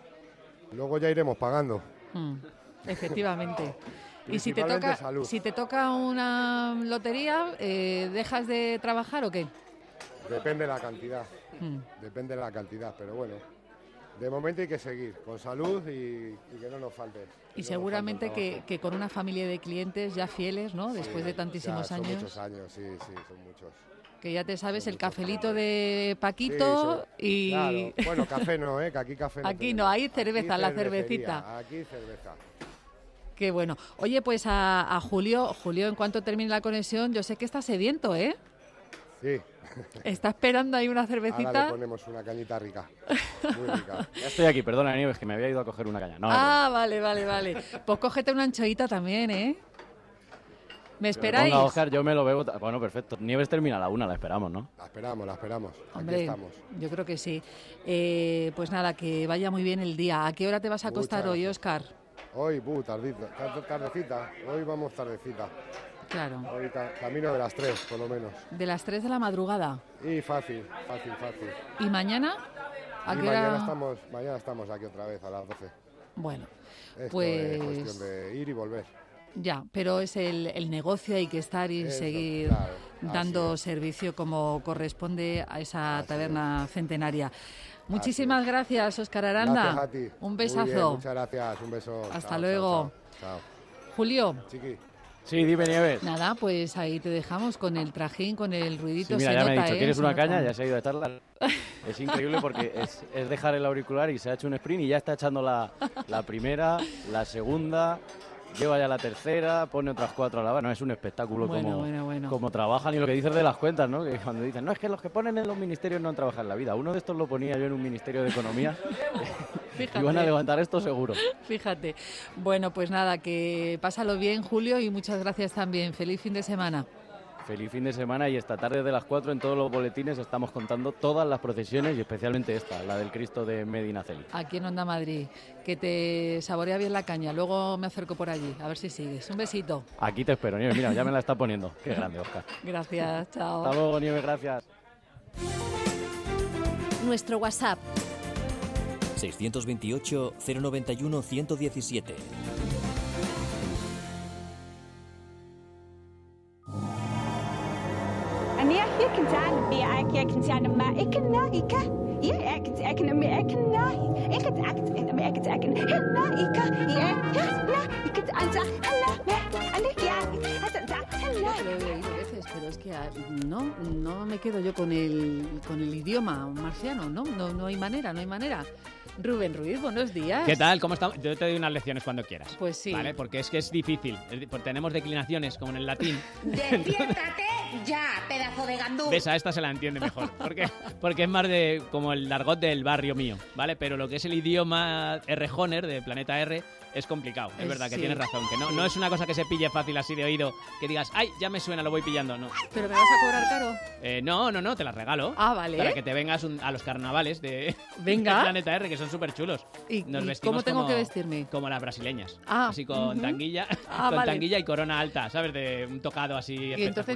Luego ya iremos pagando. Efectivamente. Y Salud. si te toca una lotería, ¿dejas de trabajar o qué? Depende de la cantidad. Depende de la cantidad, pero bueno. De momento hay que seguir con salud y que no nos falte. Y seguramente que con una familia de clientes ya fieles, ¿no? Después de tantísimos son años. Muchos años, sí, son muchos. Que ya te sabes el cafelito de Paquito y... Claro. Bueno, café no, que aquí café no. Aquí no, hay cerveza, aquí la cervecería, cervecita. Aquí cerveza. Qué bueno. Oye, pues a Julio, en cuanto termine la conexión, yo sé que está sediento, ¿eh? Sí. Está esperando ahí una cervecita. Ahora le ponemos una cañita rica, muy rica. Ya estoy aquí, perdona, Nieves, que me había ido a coger una caña. No, Vale. Pues cógete una anchoita también, ¿eh? ¿Me esperáis? Venga, Óscar, yo me lo bebo. Bueno, perfecto. Nieves termina a la 1, la esperamos, ¿no? La esperamos. Hombre, aquí estamos. yo creo que sí. Pues nada, que vaya muy bien el día. ¿A qué hora te vas a acostar hoy, Óscar? Hoy, tardecita. Hoy vamos tardecita. Claro. Hoy camino de las 3, por lo menos. De las 3 de la madrugada. Y fácil. ¿Y mañana? ¿A Y qué hora? mañana estamos aquí otra vez a las 12. Bueno, Esto pues... es cuestión de ir y volver. Ya, pero es el negocio, hay que estar y seguir dando servicio como corresponde a esa taberna centenaria. Muchísimas gracias, Óscar Aranda. Gracias a ti. Un besazo. Muy bien, muchas gracias, un beso. Hasta luego. Chao. Julio. Chiqui. Sí, dime, Nieves. Nada, pues ahí te dejamos con el trajín, con el ruidito. Sí, mira, se ya nota, me ha dicho, ¿quieres una caña? nota. Ya se ha ido a echarla. Es increíble porque es dejar el auricular y se ha hecho un sprint y ya está echando la primera, la segunda, lleva ya la tercera, pone otras 4 a la vez. No, es un espectáculo Bueno. como trabajan y lo que dices de las cuentas, ¿no? Que cuando dicen, no, es que los que ponen en los ministerios no trabajan en la vida. Uno de estos lo ponía yo en un ministerio de Economía. Fíjate. Y van a levantar esto seguro. Fíjate. Bueno, pues nada, que pásalo bien, Julio, y muchas gracias también. Feliz fin de semana. Feliz fin de semana y esta tarde de las 4 en todos los boletines estamos contando todas las procesiones y especialmente esta, la del Cristo de Medinaceli. Aquí en Onda Madrid. Que te saborea bien la caña. Luego me acerco por allí, a ver si sigues. Un besito. Aquí te espero, Nieves. Mira, ya me la está poniendo. Qué grande, Óscar. Gracias, chao. Hasta luego, Nieves, gracias. Nuestro WhatsApp 628 091 117. Lo he oído veces, pero es que no me quedo yo con el idioma marciano, no hay manera. Rubén Ruiz, buenos días. ¿Qué tal? ¿Cómo estamos? Yo te doy unas lecciones cuando quieras. Pues sí. ¿Vale? Porque es que es difícil. Tenemos declinaciones como en el latín. ¡Despiértate ya, pedazo de gandú! ¿Ves? A esta se la entiende mejor. Porque es más de como el argot del barrio mío, ¿vale? Pero lo que es el idioma R-Honer de Planeta R es complicado. Es verdad que tienes razón. Que no es una cosa que se pille fácil así de oído. Que digas, ¡ay, ya me suena, lo voy pillando! No. ¿Pero me vas a cobrar caro? No, te las regalo. Ah, vale. Para que te vengas a los carnavales de Planeta R, que son súper chulos. ¿Y cómo tengo que vestirme? Como las brasileñas. Ah, así con tanguilla, vale. Tanguilla y corona alta, ¿sabes? De un tocado así. Y entonces me preguntan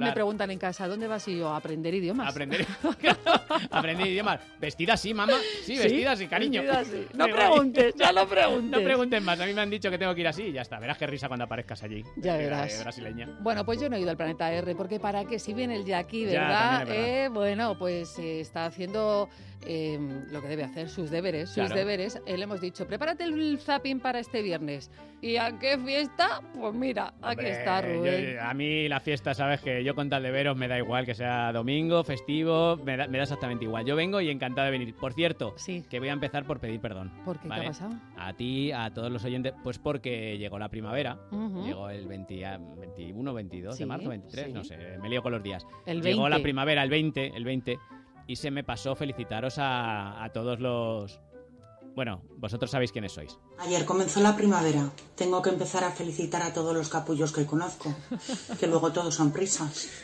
preguntan en casa, ¿dónde vas? Y yo, a aprender idiomas. Aprender idiomas. ¿Vestida así, mamá? Sí, vestida así, cariño. Vestida así. No preguntes, ya no preguntes. No pregunten más, a mí me han dicho que tengo que ir así y ya está. Verás qué risa cuando aparezcas allí. Ya verás. Brasileña. Bueno, pues yo no he ido al Planeta R, porque para qué, si viene el Jackie, ¿verdad? Ya, también es verdad. Bueno, pues está haciendo lo que debe hacer, sus deberes. Claro. Le hemos dicho, prepárate el zapping para este viernes. ¿Y a qué fiesta? Pues mira, aquí está Rubén. A mí la fiesta, sabes que yo con tal de veros me da igual que sea domingo, festivo, me da exactamente igual. Yo vengo y encantado de venir. Por cierto, que voy a empezar por pedir perdón. ¿Por qué? ¿Vale? ¿Qué ha pasado? A ti, a todos los oyentes, pues porque llegó la primavera, Ujú. llegó el 21, 22 Sí, de marzo, 23, sí. no sé, me lío con los días. El Llegó 20. la primavera, el 20, y se me pasó felicitaros a todos los... Bueno, vosotros sabéis quiénes sois. Ayer comenzó la primavera. Tengo que empezar a felicitar a todos los capullos que conozco, que luego todos son prisas.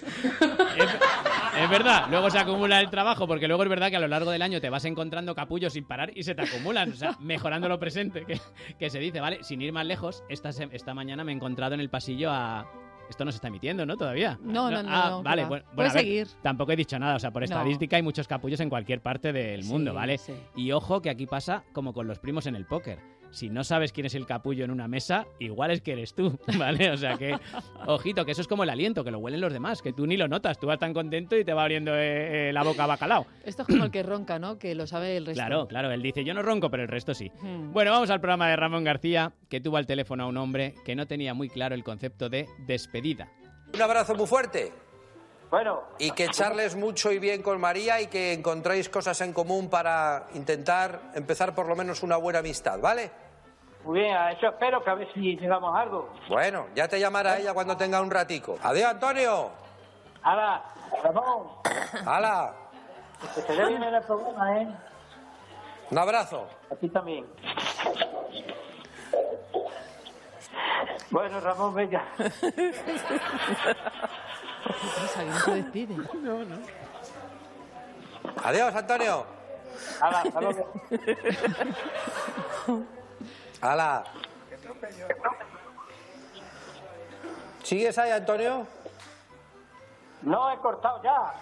Es verdad, luego se acumula el trabajo, porque luego es verdad que a lo largo del año te vas encontrando capullos sin parar y se te acumulan, o sea, mejorando lo presente, que se dice, ¿vale? Sin ir más lejos, esta mañana me he encontrado en el pasillo a... Esto no se está emitiendo, ¿no? Todavía. No, vale, va. bueno, Puedes a ver, seguir. tampoco he dicho nada, o sea, por No. estadística hay muchos capullos en cualquier parte del mundo, Sí, ¿vale? sí. Y ojo que aquí pasa como con los primos en el póker. Si no sabes quién es el capullo en una mesa, igual es que eres tú, ¿vale? O sea que, ojito, que eso es como el aliento, que lo huelen los demás, que tú ni lo notas, tú vas tan contento y te va abriendo la boca a bacalao. Esto es como el que ronca, ¿no? Que lo sabe el resto. Claro, él dice, yo no ronco, pero el resto sí. Hmm. Bueno, vamos al programa de Ramón García, que tuvo al teléfono a un hombre que no tenía muy claro el concepto de despedida. Un abrazo muy fuerte. Bueno. Y que charles mucho y bien con María y que encontréis cosas en común para intentar empezar por lo menos una buena amistad, ¿vale? Muy bien, a eso espero, que a ver si llegamos a algo. Bueno, ya te llamará ella cuando tenga un ratico. Adiós, Antonio. ¡Hala, Ramón! ¡Hala! Que te dé bien en el programa, ¿eh? Un abrazo. A ti también. Bueno, Ramón, venga. No se despide. No. Adiós, Antonio. ¡Hala, hasta luego! ¡Hala! ¿Sigues ahí, Antonio? No, he cortado ya.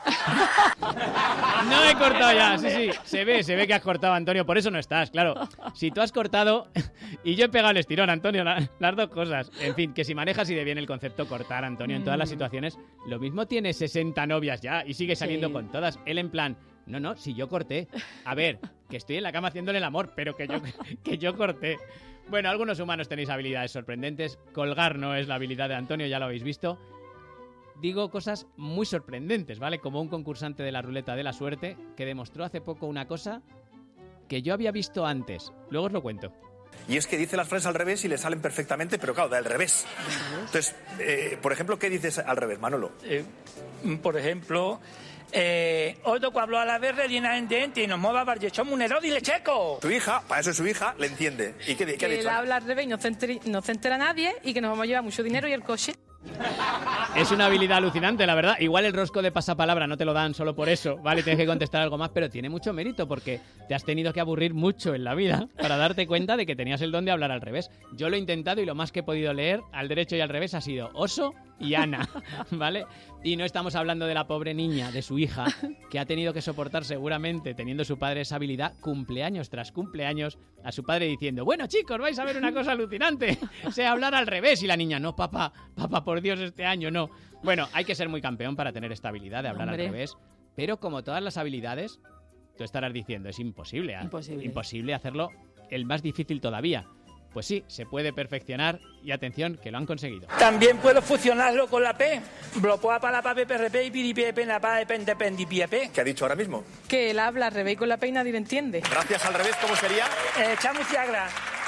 No he cortado ya, sí, se ve que has cortado, Antonio, por eso no estás, claro. Si tú has cortado y yo he pegado el estirón, Antonio, las dos cosas. En fin, que si manejas y de bien el concepto cortar, Antonio, en todas las situaciones, lo mismo tiene 60 novias ya y sigue saliendo con todas. Él en plan, no, si yo corté. A ver, que estoy en la cama haciéndole el amor, pero que yo corté. Bueno, algunos humanos tenéis habilidades sorprendentes. Colgar no es la habilidad de Antonio, ya lo habéis visto. Digo cosas muy sorprendentes, ¿vale? Como un concursante de la ruleta de la suerte que demostró hace poco una cosa que yo había visto antes. Luego os lo cuento. Y es que dice las frases al revés y le salen perfectamente, pero claro, del revés. Entonces, por ejemplo, ¿qué dices al revés, Manolo? Por ejemplo, hoy toco habló a la vez rellena en diente y nos mueva barllechón munero y lecheco. Tu hija, para eso es su hija, le entiende. ¿Y qué ha Que dicho? él habla al revés y no se entera nadie y que nos vamos a llevar mucho dinero y el coche. Es una habilidad alucinante, la verdad. Igual el rosco de pasapalabra no te lo dan solo por eso, ¿vale? Tienes que contestar algo más, pero tiene mucho mérito porque te has tenido que aburrir mucho en la vida para darte cuenta de que tenías el don de hablar al revés. Yo lo he intentado y lo más que he podido leer al derecho y al revés ha sido oso y Ana, ¿vale? Y no estamos hablando de la pobre niña, de su hija, que ha tenido que soportar seguramente, teniendo su padre esa habilidad, cumpleaños tras cumpleaños, a su padre diciendo, bueno chicos, vais a ver una cosa alucinante, sé hablar al revés. Y la niña, no papá, por Dios, este año no. Bueno, hay que ser muy campeón para tener esta habilidad de hablar al revés, pero como todas las habilidades, tú estarás diciendo, es imposible, imposible hacerlo el más difícil todavía. Pues sí, se puede perfeccionar y atención, que lo han conseguido. También puedo fusionarlo con la P. Blopoa para la pape PRP y piripipe la pa pendependipipe. ¿Qué ha dicho ahora mismo? Que él habla al revés y con la P y nadie le entiende. Gracias al revés, ¿cómo sería? Chamuciagra.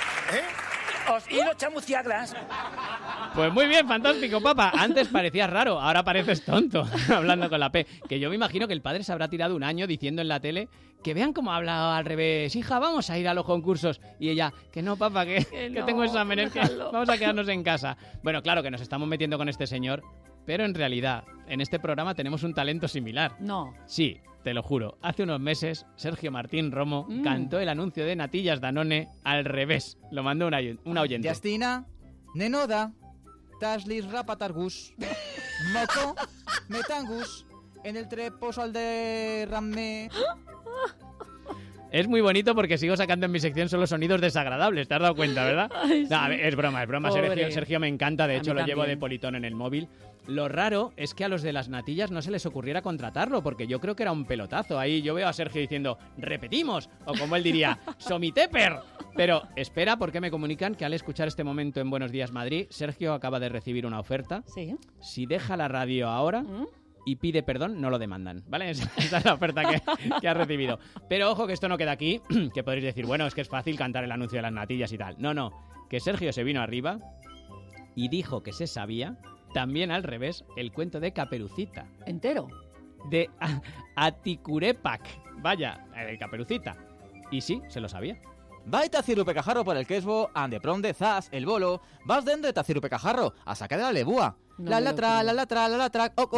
Os ido chamuciagras. Pues muy bien, fantástico, papá. Antes parecías raro, ahora pareces tonto, hablando con la P. Que yo me imagino que el padre se habrá tirado un año diciendo en la tele que vean cómo habla al revés. Hija, vamos a ir a los concursos. Y ella, que no, papá, que no, tengo exámenes, que déjalo. vamos a quedarnos en casa. Bueno, claro que nos estamos metiendo con este señor, pero en realidad, en este programa tenemos un talento similar. No. Sí, te lo juro. Hace unos meses, Sergio Martín Romo cantó el anuncio de Natillas Danone al revés. Lo mandó una oyente. Justina, nenoda, taslis rapatargus, Moco, metangus, en el treposal de Ramme. Es muy bonito porque sigo sacando en mi sección solo sonidos desagradables, ¿te has dado cuenta, verdad? Ay, No, sí. es broma. Sergio me encanta, de A hecho mí lo llevo también. de politón en el móvil. Lo raro es que a los de las natillas no se les ocurriera contratarlo, porque yo creo que era un pelotazo. Ahí yo veo a Sergio diciendo, repetimos, o como él diría, somiteper. Pero espera, porque me comunican que al escuchar este momento en Buenos Días Madrid, Sergio acaba de recibir una oferta. Sí. Si deja la radio ahora y pide perdón, no lo demandan, ¿vale? Esa es la oferta que ha recibido. Pero ojo que esto no queda aquí, que podréis decir, bueno, es que es fácil cantar el anuncio de las natillas y tal. No, que Sergio se vino arriba y dijo que se sabía, también al revés, el cuento de Caperucita. ¿Entero? De Aticurepac. Vaya, el Caperucita. Y sí, se lo sabía. Baita cirupecajarro por el quesbo, ande prom de zas, el bolo, vas dende tacirupecajarro, a sacar de la lebúa. No La me lo latra, creo. la latra, la latra, oco.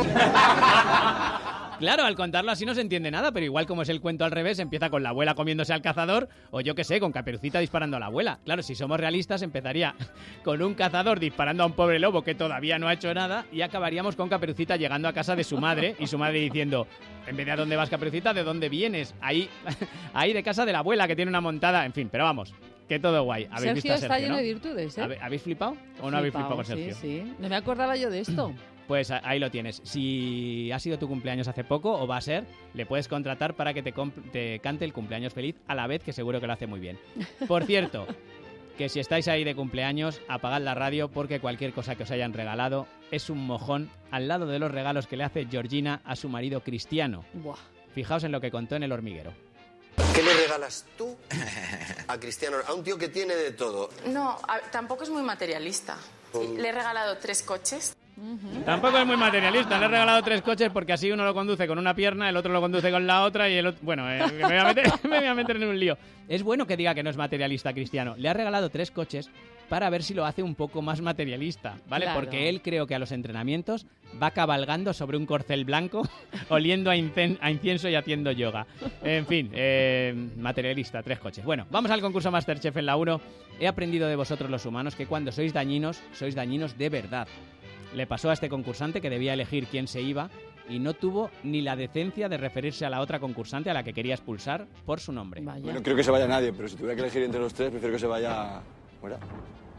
Claro, al contarlo así no se entiende nada, pero igual como es el cuento al revés, empieza con la abuela comiéndose al cazador, o yo qué sé, con Caperucita disparando a la abuela. Claro, si somos realistas, empezaría con un cazador disparando a un pobre lobo que todavía no ha hecho nada, y acabaríamos con Caperucita llegando a casa de su madre, y su madre diciendo, en vez de ¿a dónde vas, Caperucita? ¿De dónde vienes? Ahí de casa de la abuela, que tiene una montada, en fin, pero vamos, que todo guay. ¿Habéis visto Sergio a está Sergio, lleno no? de virtudes, ¿eh? ¿Habéis flipado o no habéis flipado con Sergio? Sí, sí. No me acordaba yo de esto. Pues ahí lo tienes. Si ha sido tu cumpleaños hace poco o va a ser, le puedes contratar para que te cante el cumpleaños feliz a la vez, que seguro que lo hace muy bien. Por cierto, que si estáis ahí de cumpleaños, apagad la radio porque cualquier cosa que os hayan regalado es un mojón al lado de los regalos que le hace Georgina a su marido Cristiano. Buah. Fijaos en lo que contó en El Hormiguero. ¿Qué le regalas tú a Cristiano? A un tío que tiene de todo. No, tampoco es muy materialista. Le he regalado 3 coches. Tampoco es muy materialista, le he regalado 3 coches porque así uno lo conduce con una pierna, el otro lo conduce con la otra y el otro... Bueno, me voy a meter en un lío. Es bueno que diga que no es materialista Cristiano. Le ha regalado 3 coches para ver si lo hace un poco más materialista, ¿vale? Claro. Porque él creo que a los entrenamientos va cabalgando sobre un corcel blanco, oliendo a incienso y haciendo yoga. En fin, materialista, 3 coches. Bueno, vamos al concurso Masterchef en la 1. He aprendido de vosotros los humanos que cuando sois dañinos de verdad. Le pasó a este concursante que debía elegir quién se iba y no tuvo ni la decencia de referirse a la otra concursante a la que quería expulsar por su nombre. No creo que se vaya nadie, pero si tuviera que elegir entre los 3, prefiero que se vaya... ¿Cómo era?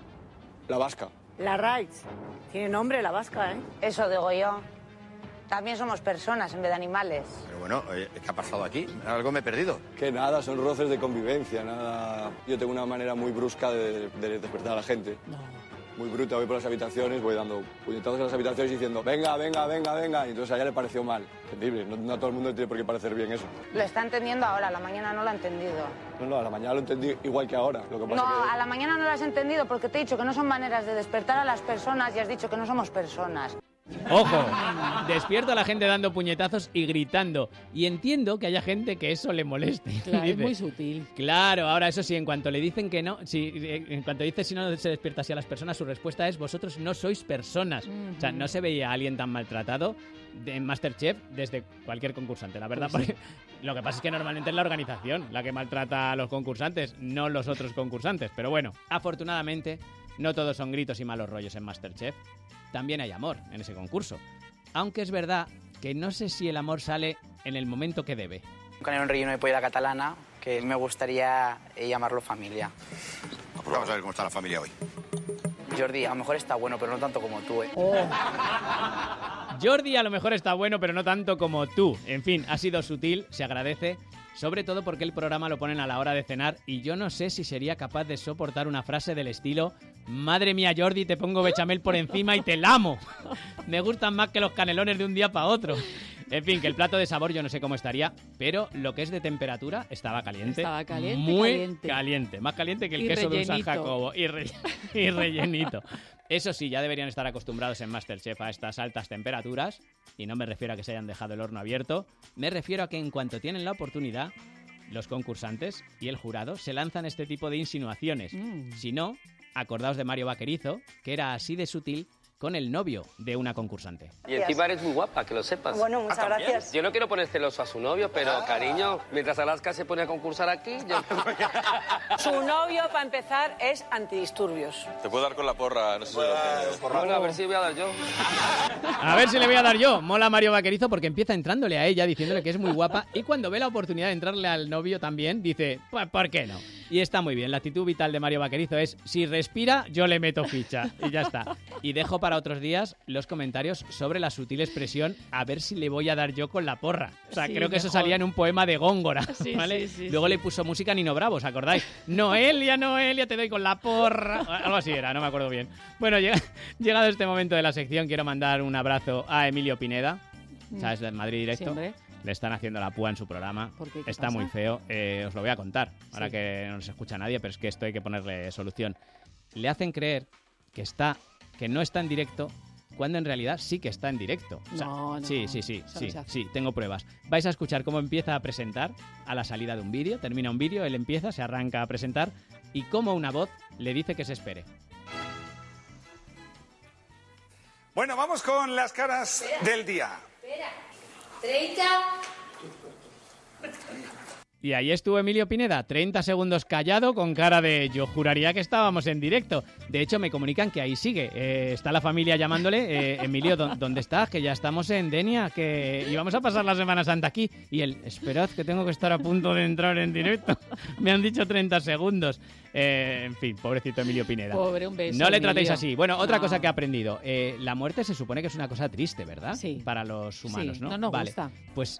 La vasca. La Raitz. Tiene nombre la vasca, ¿eh? Eso digo yo. También somos personas en vez de animales. Pero bueno, ¿qué ha pasado aquí? Algo me he perdido. Que nada, son roces de convivencia, nada... Yo tengo una manera muy brusca de despertar a la gente. Muy bruta, voy por las habitaciones, voy dando puñetazos en las habitaciones diciendo venga, venga, venga, venga, y entonces a ella le pareció mal. Entendible, no a todo el mundo le tiene por qué parecer bien eso. Lo está entendiendo ahora, a la mañana no lo ha entendido. No, a la mañana lo entendí igual que ahora. Lo que pasa No, que... a la mañana no lo has entendido porque te he dicho que no son maneras de despertar a las personas y has dicho que no somos personas. ¡Ojo! Despierto a la gente dando puñetazos y gritando. Y entiendo que haya gente que eso le moleste. Claro, Dice, es muy sutil. Claro, ahora eso sí, en cuanto le dicen que no, en cuanto dice si no se despierta así a las personas, su respuesta es vosotros no sois personas. O sea, no se veía a alguien tan maltratado en Masterchef desde cualquier concursante, la verdad. Pues sí. Porque lo que pasa es que normalmente es la organización la que maltrata a los concursantes, no los otros concursantes. Pero bueno, afortunadamente no todos son gritos y malos rollos en Masterchef. También hay amor en ese concurso. Aunque es verdad que no sé si el amor sale en el momento que debe. Un canelón relleno de polla catalana que me gustaría llamarlo familia. Pues vamos a ver cómo está la familia hoy. Jordi, a lo mejor está bueno, pero no tanto como tú, ¿eh? Jordi a lo mejor está bueno, pero no tanto como tú. En fin, ha sido sutil, se agradece, sobre todo porque el programa lo ponen a la hora de cenar y yo no sé si sería capaz de soportar una frase del estilo «Madre mía, Jordi, te pongo bechamel por encima y te lamo». Me gustan más que los canelones de un día para otro. En fin, que el plato de sabor yo no sé cómo estaría, pero lo que es de temperatura estaba caliente. Estaba caliente, muy caliente. Más caliente que el Y queso rellenito. de un San Jacobo. Y rellenito. Eso sí, ya deberían estar acostumbrados en Masterchef a estas altas temperaturas. Y no me refiero a que se hayan dejado el horno abierto. Me refiero a que en cuanto tienen la oportunidad, los concursantes y el jurado se lanzan este tipo de insinuaciones. Si no, acordaos de Mario Vaquerizo, que era así de sutil con el novio de una concursante. Y encima eres muy guapa, que lo sepas. Bueno, muchas gracias. Yo no quiero poner celoso a su novio, pero cariño, mientras Alaska se pone a concursar aquí, yo... Su novio, para empezar, es antidisturbios. Te puedo dar con la porra, no sé si lo tienes. Bueno, a ver si voy a dar yo. A ver si le voy a dar yo. Mola Mario Vaquerizo porque empieza entrándole a ella, diciéndole que es muy guapa, y cuando ve la oportunidad de entrarle al novio también, dice, pues ¿por qué no? Y está muy bien. La actitud vital de Mario Vaquerizo es, si respira, yo le meto ficha. Y ya está. Y dejo para otros días los comentarios sobre la sutil expresión, a ver si le voy a dar yo con la porra. O sea, Sí, creo que eso mejor. salía en un poema de Góngora, Sí, ¿vale? sí, sí, Luego sí. le puso música Nino Bravo, ¿os acordáis? Noelia, Noelia, te doy con la porra. Algo así era, no me acuerdo bien. Bueno, llegado este momento de la sección, quiero mandar un abrazo a Emilio Pineda, ¿sabes? Del Madrid Directo. Sí, hombre. Le están haciendo la púa en su programa. ¿Por qué? ¿Qué Está pasa? muy feo. Os lo voy a contar, ahora Sí. que no nos escucha nadie, pero es que esto hay que ponerle solución. Le hacen creer que no está en directo, cuando en realidad sí que está en directo. O sea, No, no. Sí, Eso no se hace. sí, tengo pruebas. Vais a escuchar cómo empieza a presentar a la salida de un vídeo. Termina un vídeo, él empieza, se arranca a presentar y cómo una voz le dice que se espere. Bueno, vamos con las caras del día. 30. Y ahí estuvo Emilio Pineda, 30 segundos callado con cara de yo juraría que estábamos en directo. De hecho, me comunican que ahí sigue. Está la familia llamándole. Emilio, ¿dónde estás? Que ya estamos en Denia, que íbamos a pasar la Semana Santa aquí. Y él, esperad que tengo que estar a punto de entrar en directo. Me han dicho 30 segundos. En fin, pobrecito Emilio Pineda. Pobre, un beso, No le tratéis Emilio. así. Bueno, otra No. cosa que he aprendido. La muerte se supone que es una cosa triste, ¿verdad? Sí. Para los humanos, Sí, ¿no? no nos Vale. gusta. Pues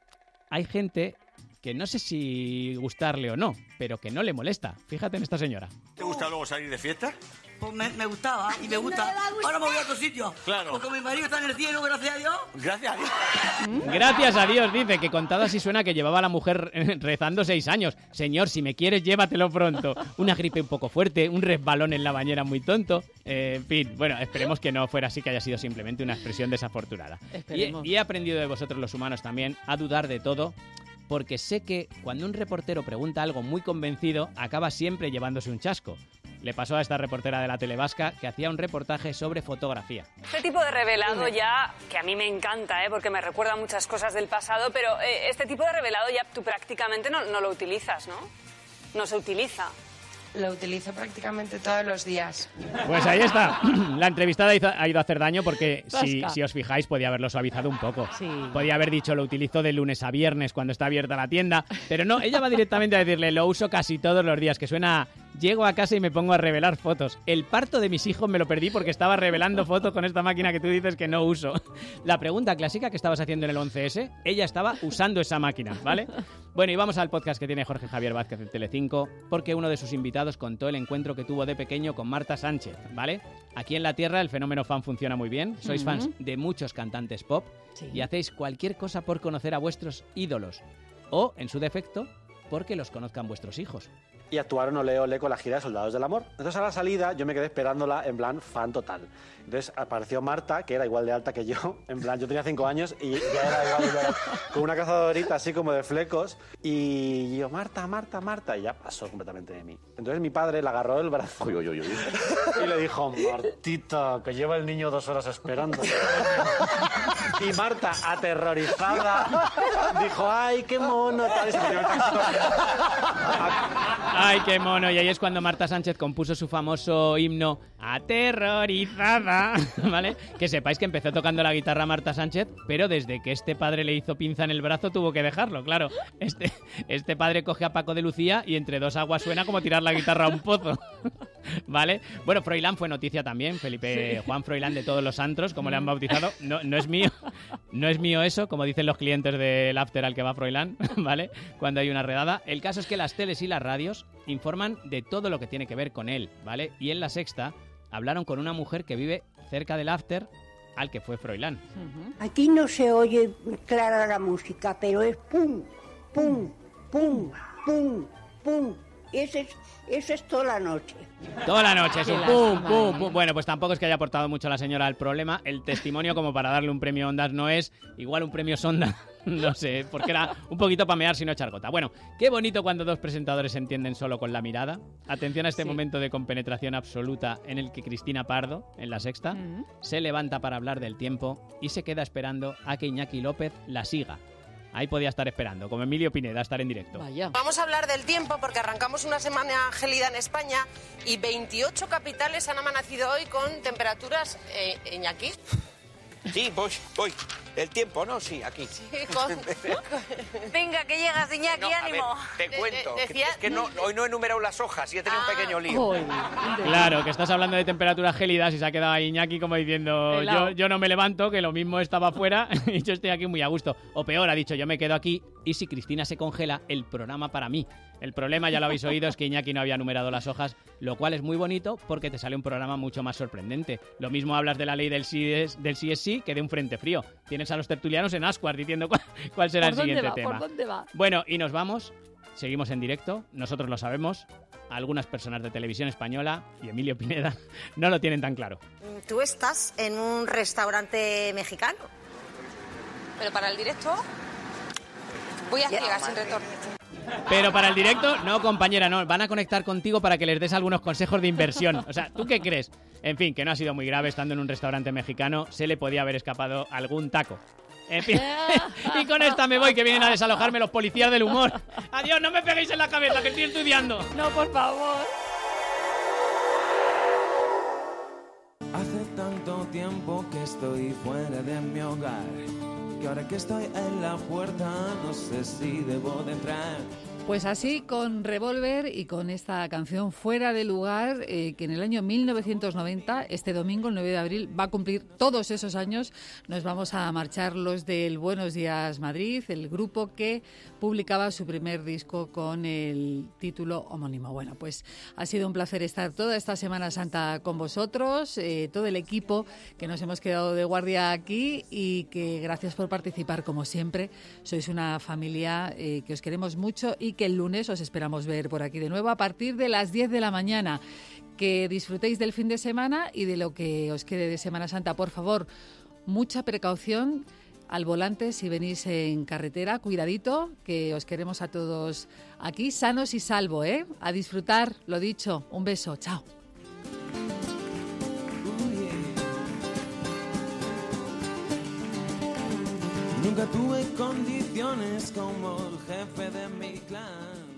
hay gente que no sé si gustarle o no, pero que no le molesta. Fíjate en esta señora. ¿Te gusta luego salir de fiesta? Pues me gustaba y me gusta. Ahora me voy a otro sitio. Claro. Porque mi marido está en el cielo, gracias a Dios. Gracias a Dios. Gracias a Dios, dice, que contado así suena que llevaba a la mujer rezando 6 años. Señor, si me quieres, llévatelo pronto. Una gripe un poco fuerte, un resbalón en la bañera muy tonto. En fin, bueno, esperemos que no fuera así, que haya sido simplemente una expresión desafortunada. Esperemos. Y he aprendido de vosotros los humanos también a dudar de todo, porque sé que cuando un reportero pregunta algo muy convencido, acaba siempre llevándose un chasco. Le pasó a esta reportera de la tele vasca que hacía un reportaje sobre fotografía. Este tipo de revelado ya, que a mí me encanta, porque me recuerda muchas cosas del pasado, pero este tipo de revelado ya tú prácticamente no lo utilizas, ¿no? No se utiliza. Lo utilizo prácticamente todos los días. Pues ahí está. La entrevistada ha ido a hacer daño porque, Zasca. si os fijáis, podía haberlo suavizado un poco. Sí. Podía haber dicho, lo utilizo de lunes a viernes cuando está abierta la tienda. Pero no, ella va directamente a decirle, lo uso casi todos los días, que suena... Llego a casa y me pongo a revelar fotos. El parto de mis hijos me lo perdí porque estaba revelando fotos con esta máquina que tú dices que no uso. La pregunta clásica que estabas haciendo en el 11S, ella estaba usando esa máquina, ¿vale? Bueno, y vamos al podcast que tiene Jorge Javier Vázquez en Telecinco, porque uno de sus invitados contó el encuentro que tuvo de pequeño con Marta Sánchez, ¿vale? Aquí en la Tierra el fenómeno fan funciona muy bien. Sois fans de muchos cantantes pop y hacéis cualquier cosa por conocer a vuestros ídolos. O, en su defecto, porque los conozcan vuestros hijos. Y actuaron Ole Ole con la gira de Soldados del Amor. Entonces a la salida yo me quedé esperándola en plan fan total. Entonces apareció Marta, que era igual de alta que yo, en plan yo tenía 5 años y ya era igual, con una cazadorita así como de flecos, y yo, Marta, Marta, Marta, y ya pasó completamente de mí. Entonces mi padre le agarró el brazo y le dijo, Martita, que lleva el niño 2 horas esperando. Y Marta, aterrorizada, dijo, ay, qué mono, tal, y se metió en el taxi. ¡Ay, qué mono! Y ahí es cuando Marta Sánchez compuso su famoso himno Aterrorizada, ¿vale? Que sepáis que empezó tocando la guitarra Marta Sánchez, pero desde que este padre le hizo pinza en el brazo tuvo que dejarlo, claro. Este padre coge a Paco de Lucía y entre dos aguas suena como tirar la guitarra a un pozo, ¿vale? Bueno, Froilán fue noticia también, Felipe Sí. Juan Froilán de todos los antros, como le han bautizado. No es mío, no es mío eso, como dicen los clientes del after al que va Froilán, ¿vale? Cuando hay una redada. El caso es que las teles y las radios informan de todo lo que tiene que ver con él, ¿vale? Y en La Sexta hablaron con una mujer que vive cerca del after al que fue Froilán. Aquí no se oye clara la música, pero es pum, pum, pum, pum, pum. Eso es toda la noche. Toda la noche, es Qué un lástima, pum, pum, pum. Bueno, pues tampoco es que haya aportado mucho la señora al problema. El testimonio como para darle un premio Ondas no es. Igual un premio Sonda, no sé, porque era un poquito para mear, sino echar gota. Bueno, qué bonito cuando dos presentadores se entienden solo con la mirada. Atención a este momento de compenetración absoluta en el que Cristina Pardo, en La Sexta, se levanta para hablar del tiempo y se queda esperando a que Iñaki López la siga. Ahí podía estar esperando, como Emilio Pineda, estar en directo. Vamos a hablar del tiempo porque arrancamos una semana gélida en España y 28 capitales han amanecido hoy con temperaturas, Iñaki. Sí, voy. El tiempo, ¿no? Sí, aquí. Venga, que llegas, Iñaki, ánimo. Ver, te cuento. Es que hoy no he numerado las hojas y he tenido un pequeño lío. Claro, que estás hablando de temperaturas gélidas y se ha quedado ahí Iñaki como diciendo yo no me levanto, que lo mismo estaba afuera y yo estoy aquí muy a gusto. O peor, ha dicho, yo me quedo aquí y si Cristina se congela, el programa para mí. El problema, ya lo habéis oído, es que Iñaki no había numerado las hojas, lo cual es muy bonito porque te sale un programa mucho más sorprendente. Lo mismo hablas de la ley del sí es sí que de un frente frío. Tienes a los tertulianos en ascuas diciendo cuál será el siguiente tema. ¿Por dónde va? Bueno, y nos vamos. Seguimos en directo. Nosotros lo sabemos. Algunas personas de Televisión Española y Emilio Pineda no lo tienen tan claro. Tú estás en un restaurante mexicano. Pero para el directo voy a ciegas sin retorno. Pero para el directo, no, compañera, no. Van a conectar contigo para que les des algunos consejos de inversión. O sea, ¿tú qué crees? En fin, que no ha sido muy grave estando en un restaurante mexicano. Se le podía haber escapado algún taco. En fin, y con esta me voy, que vienen a desalojarme los policías del humor. Adiós, no me peguéis en la cabeza, que estoy estudiando. No, por favor. Hace tanto tiempo que estoy fuera de mi hogar, que ahora que estoy en la puerta no sé si debo de entrar. Pues así, con Revolver y con esta canción Fuera de Lugar, que en el año 1990, este domingo, el 9 de abril, va a cumplir todos esos años, nos vamos a marchar los del Buenos Días Madrid, el grupo que publicaba su primer disco con el título homónimo. Bueno, pues ha sido un placer estar toda esta Semana Santa con vosotros, todo el equipo que nos hemos quedado de guardia aquí y que gracias por participar como siempre. Sois una familia que os queremos mucho y que el lunes os esperamos ver por aquí de nuevo a partir de las 10 de la mañana. Que disfrutéis del fin de semana y de lo que os quede de Semana Santa. Por favor, mucha precaución al volante si venís en carretera. Cuidadito, que os queremos a todos aquí sanos y salvo, ¿eh? A disfrutar, lo dicho. Un beso, chao. Nunca tuve condiciones como el jefe de mi clan.